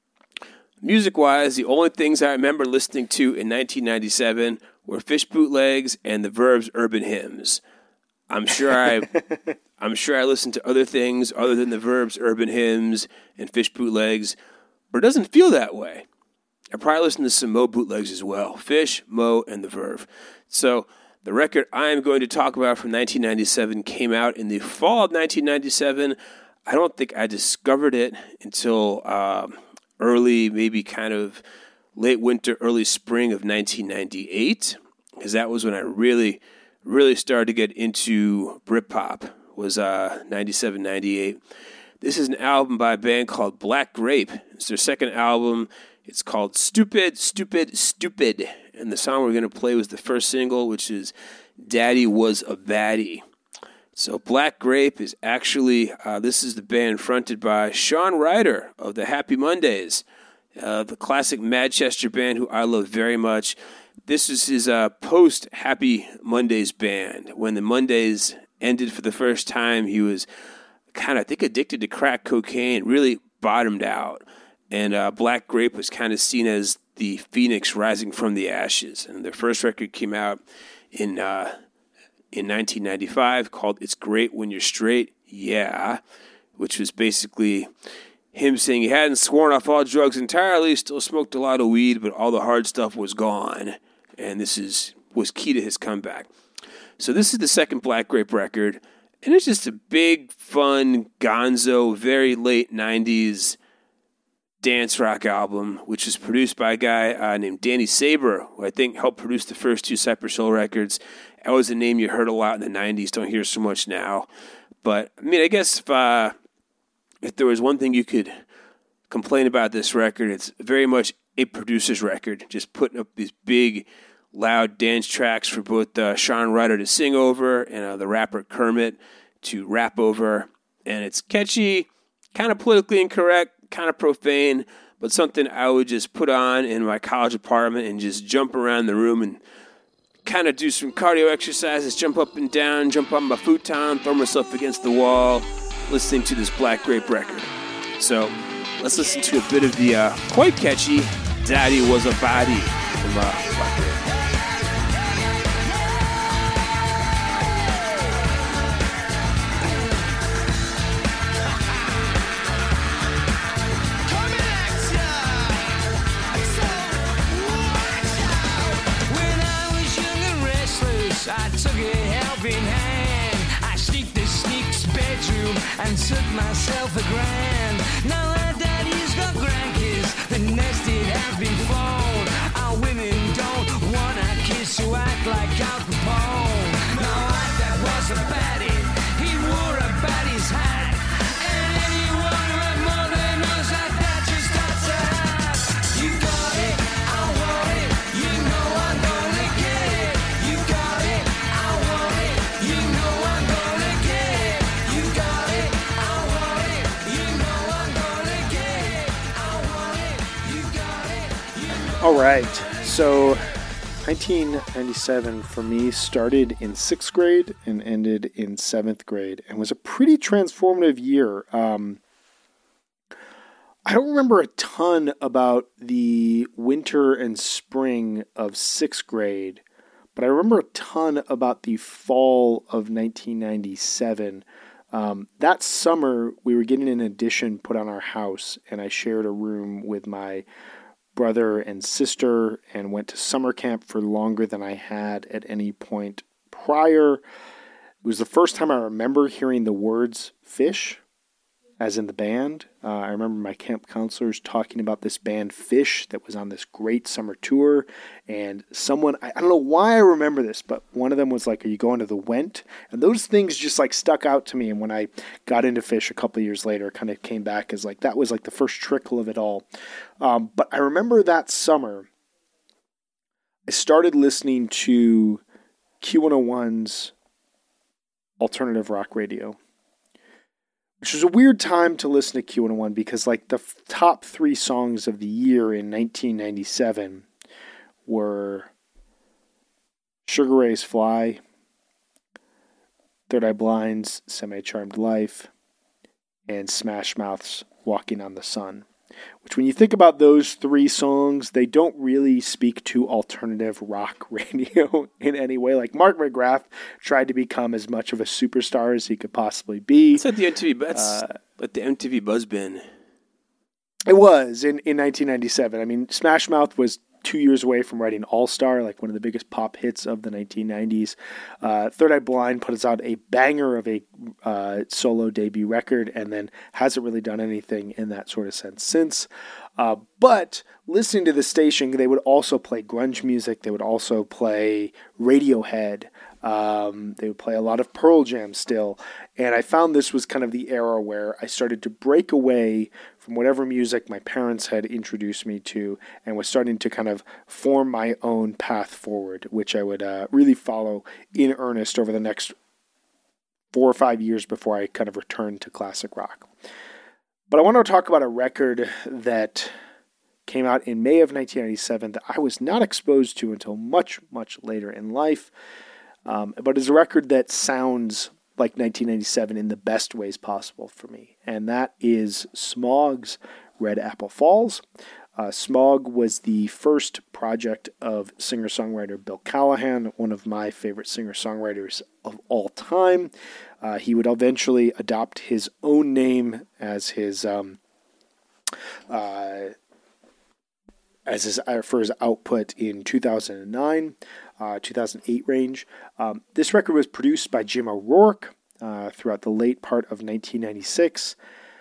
Music-wise, the only things I remember listening to in nineteen ninety-seven were Fish Bootlegs and the Verbs Urban Hymns. I'm sure I I'm sure I listened to other things other than the Verbs Urban Hymns and Fish Bootlegs, but it doesn't feel that way. I probably listened to some Mo bootlegs as well. Fish, Mo, and the Verve. So the record I am going to talk about from nineteen ninety-seven came out in the fall of nineteen ninety-seven. I don't think I discovered it until um, early, maybe kind of late winter, early spring of nineteen ninety-eight, because that was when I really, really started to get into Britpop, was uh, ninety-seven, ninety-eight. This is an album by a band called Black Grape. It's their second album. It's called Stupid, Stupid, Stupid. And the song we're going to play was the first single, which is Daddy Was a Baddie. So Black Grape is actually, uh, this is the band fronted by Sean Ryder of the Happy Mondays, uh, the classic Manchester band who I love very much. This is his uh, post-Happy Mondays band. When the Mondays ended for the first time, he was kind of, I think, addicted to crack cocaine, really bottomed out. And uh, Black Grape was kind of seen as the phoenix rising from the ashes. And their first record came out in uh, in nineteen ninety-five called It's Great When You're Straight, Yeah, which was basically him saying he hadn't sworn off all drugs entirely, still smoked a lot of weed, but all the hard stuff was gone. And this is was key to his comeback. So this is the second Black Grape record. And it's just a big, fun, gonzo, very late nineties dance rock album, which was produced by a guy uh, named Danny Saber, who I think helped produce the first two Cypress Hill records. That was a name you heard a lot in the nineties, don't hear so much now. But, I mean, I guess if, uh, if there was one thing you could complain about this record, it's very much a producer's record, just putting up these big, loud dance tracks for both uh, Sean Ryder to sing over and uh, the rapper Kermit to rap over. And it's catchy, kind of politically incorrect, kind of profane, but something I would just put on in my college apartment and just jump around the room and kind of do some cardio exercises, jump up and down, jump on my futon, throw myself against the wall, listening to this Black Grape record. So let's listen to a bit of the uh, quite catchy Daddy Was a Baddie from uh, Black Grape. I took a helping hand. I sneaked the sneak's bedroom and took myself a grand. Now that daddy's got grandkids, the nested has been found. Our women don't want our kids to act like Al Capone. Now like that was a baddie, he wore a baddie's hat. And anyone who had more than knows that that just starts to have. You got it, I want it, you know I'm gonna get it. You got it, I want it, you know I'm gonna get it. You got it, I want it, you know I'm gonna get it. I want it, you got it, you know. All right, so nineteen ninety-seven for me started in sixth grade and ended in seventh grade and was a pretty transformative year. Um, I don't remember a ton about the winter and spring of sixth grade, but I remember a ton about the fall of nineteen ninety-seven. Um, that summer, we were getting an addition put on our house, and I shared a room with my brother and sister and went to summer camp for longer than I had at any point prior. It was the first time I remember hearing the words Fish, as in the band. Uh, I remember my camp counselors talking about this band Fish that was on this great summer tour. And someone, I, I don't know why I remember this, but one of them was like, are you going to the Went? And those things just like stuck out to me. And when I got into Fish a couple of years later, kind of came back as like, that was like the first trickle of it all. Um, but I remember that summer I started listening to Q one oh one's alternative rock radio, which was a weird time to listen to Q one oh one because like the f- top three songs of the year in nineteen ninety-seven were Sugar Ray's Fly, Third Eye Blind's Semi-Charmed Life, and Smash Mouth's Walking on the Sun. Which, when you think about those three songs, they don't really speak to alternative rock radio in any way. Like, Mark McGrath tried to become as much of a superstar as he could possibly be. It's at the M T V, that's uh, at the M T V Buzz Bin. It was in, in nineteen ninety-seven. I mean, Smash Mouth was two years away from writing All-Star, like one of the biggest pop hits of the nineteen nineties. Uh, Third Eye Blind put us out a banger of a uh, solo debut record and then hasn't really done anything in that sort of sense since. Uh, but listening to the station, they would also play grunge music. They would also play Radiohead. Um, they would play a lot of Pearl Jam still. And I found this was kind of the era where I started to break away from whatever music my parents had introduced me to and was starting to kind of form my own path forward, which I would uh, really follow in earnest over the next four or five years before I kind of returned to classic rock. But I want to talk about a record that came out in May of nineteen ninety-seven that I was not exposed to until much, much later in life. Um, but it's a record that sounds like nineteen ninety-seven in the best ways possible for me. And that is Smog's Red Apple Falls. Uh, Smog was the first project of singer-songwriter Bill Callahan, one of my favorite singer-songwriters of all time. Uh, he would eventually adopt his own name as his um, uh, as his for his output in two thousand nine, uh, two thousand eight range. Um, this record was produced by Jim O'Rourke uh, throughout the late part of nineteen ninety-six.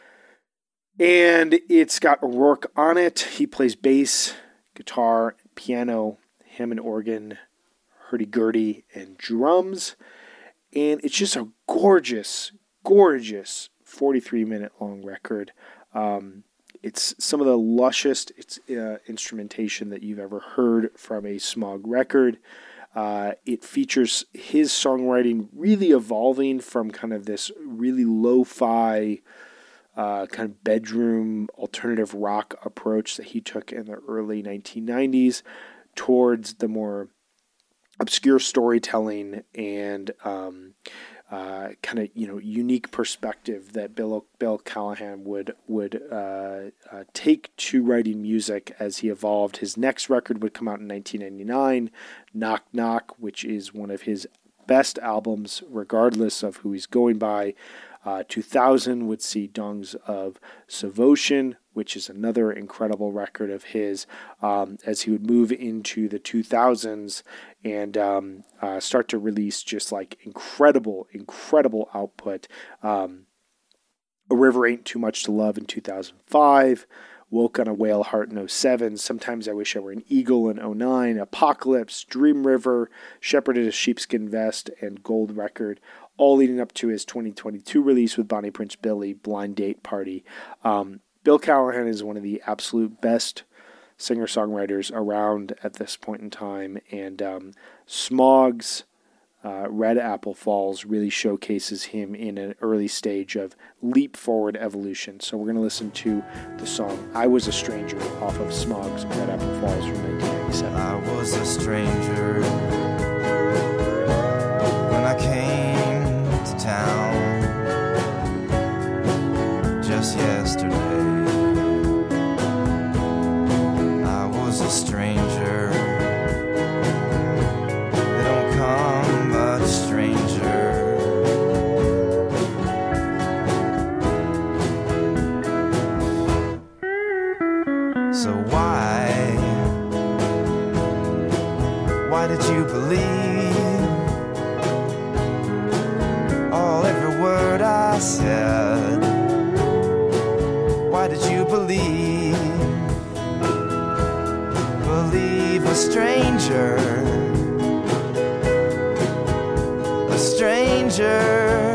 And it's got O'Rourke on it. He plays bass, guitar, piano, Hammond organ, hurdy-gurdy, and drums. And it's just a gorgeous, gorgeous forty-three minute long record. Um, it's some of the lushest it's, uh, instrumentation that you've ever heard from a Smog record. Uh, it features his songwriting really evolving from kind of this really lo-fi Uh, kind of bedroom alternative rock approach that he took in the early nineteen nineties towards the more obscure storytelling and um, uh, kind of, you know, unique perspective that Bill Bill Callahan would would uh, uh, take to writing music as he evolved. His next record would come out in nineteen ninety-nine, Knock Knock, which is one of his best albums, regardless of who he's going by. Uh, two thousand would see Dongs of Savotion, which is another incredible record of his, um, as he would move into the two thousands and um, uh, start to release just like incredible, incredible output. Um, A River Ain't Too Much to Love in two thousand five, Woke on a Whale Heart in oh seven, Sometimes I Wish I Were an Eagle in oh nine, Apocalypse, Dream River, Shepherded a Sheepskin Vest, and Gold Record, all leading up to his twenty twenty-two release with Bonnie Prince Billy, Blind Date Party. Um, Bill Callahan is one of the absolute best singer-songwriters around at this point in time, and um, Smog's uh, Red Apple Falls really showcases him in an early stage of leap forward evolution. So we're going to listen to the song I Was a Stranger off of Smog's Red Apple Falls from nineteen ninety-seven. I was a stranger when I came to town just yesterday. I was a stranger, they don't come much stranger. So why, why did you believe all every word I said? Why did you believe, believe a stranger, a stranger?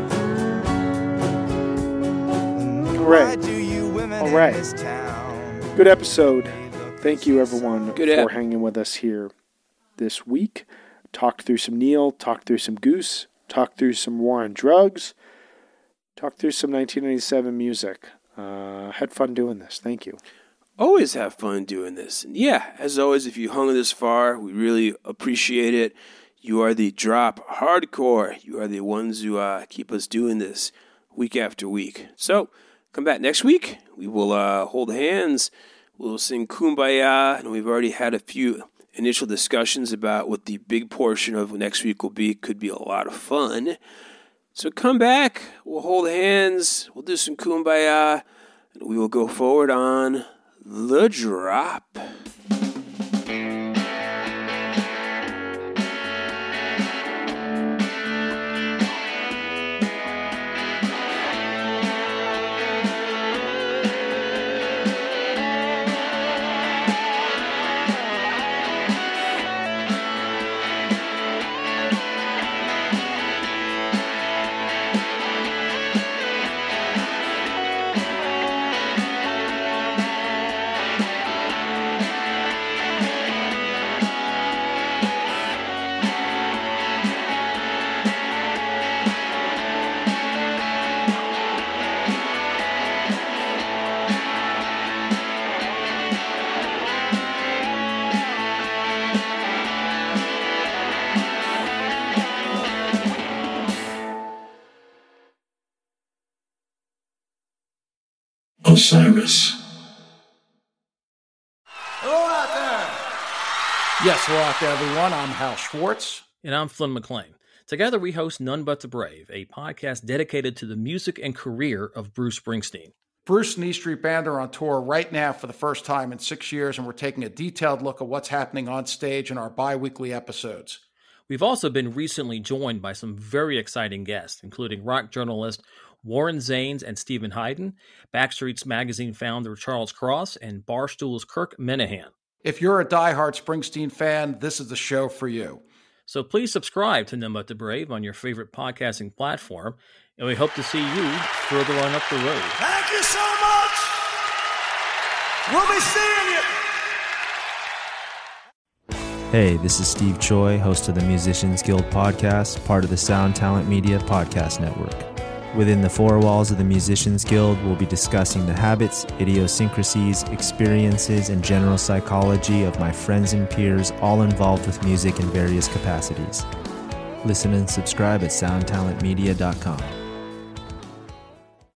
All right. Why do you women All right. in this town? Good episode. Thank you, everyone, Good for app. hanging with us here this week. Talked through some Neil, talked through some Goose, talked through some War on Drugs, talked through some nineteen ninety-seven music. Uh, had fun doing this. Thank you. Always have fun doing this. And yeah, as always, if you hung this far, we really appreciate it. You are the drop hardcore. You are the ones who uh, keep us doing this week after week. So come back next week. We will uh, hold hands. We'll sing Kumbaya. And we've already had a few initial discussions about what the big portion of next week will be. Could be a lot of fun. So come back. We'll hold hands. We'll do some Kumbaya. And we will go forward on The Drop. Osiris. Hello out there! Yes, hello out there, everyone. I'm Hal Schwartz. And I'm Flynn McLean. Together we host None But the Brave, a podcast dedicated to the music and career of Bruce Springsteen. Bruce and E Street Band are on tour right now for the first time in six years, and we're taking a detailed look at what's happening on stage in our bi-weekly episodes. We've also been recently joined by some very exciting guests, including rock journalist Warren Zanes and Stephen Hayden, Backstreet's Magazine founder Charles Cross, and Barstool's Kirk Minahan. If you're a diehard Springsteen fan, this is the show for you. So please subscribe to None But the Brave on your favorite podcasting platform, and we hope to see you further on up the road. Thank you so much. We'll be seeing you. Hey, this is Steve Choi, host of the Musicians Guild podcast, part of the Sound Talent Media Podcast Network. Within the four walls of the Musicians Guild, we'll be discussing the habits, idiosyncrasies, experiences, and general psychology of my friends and peers, all involved with music in various capacities. Listen and subscribe at sound talent media dot com.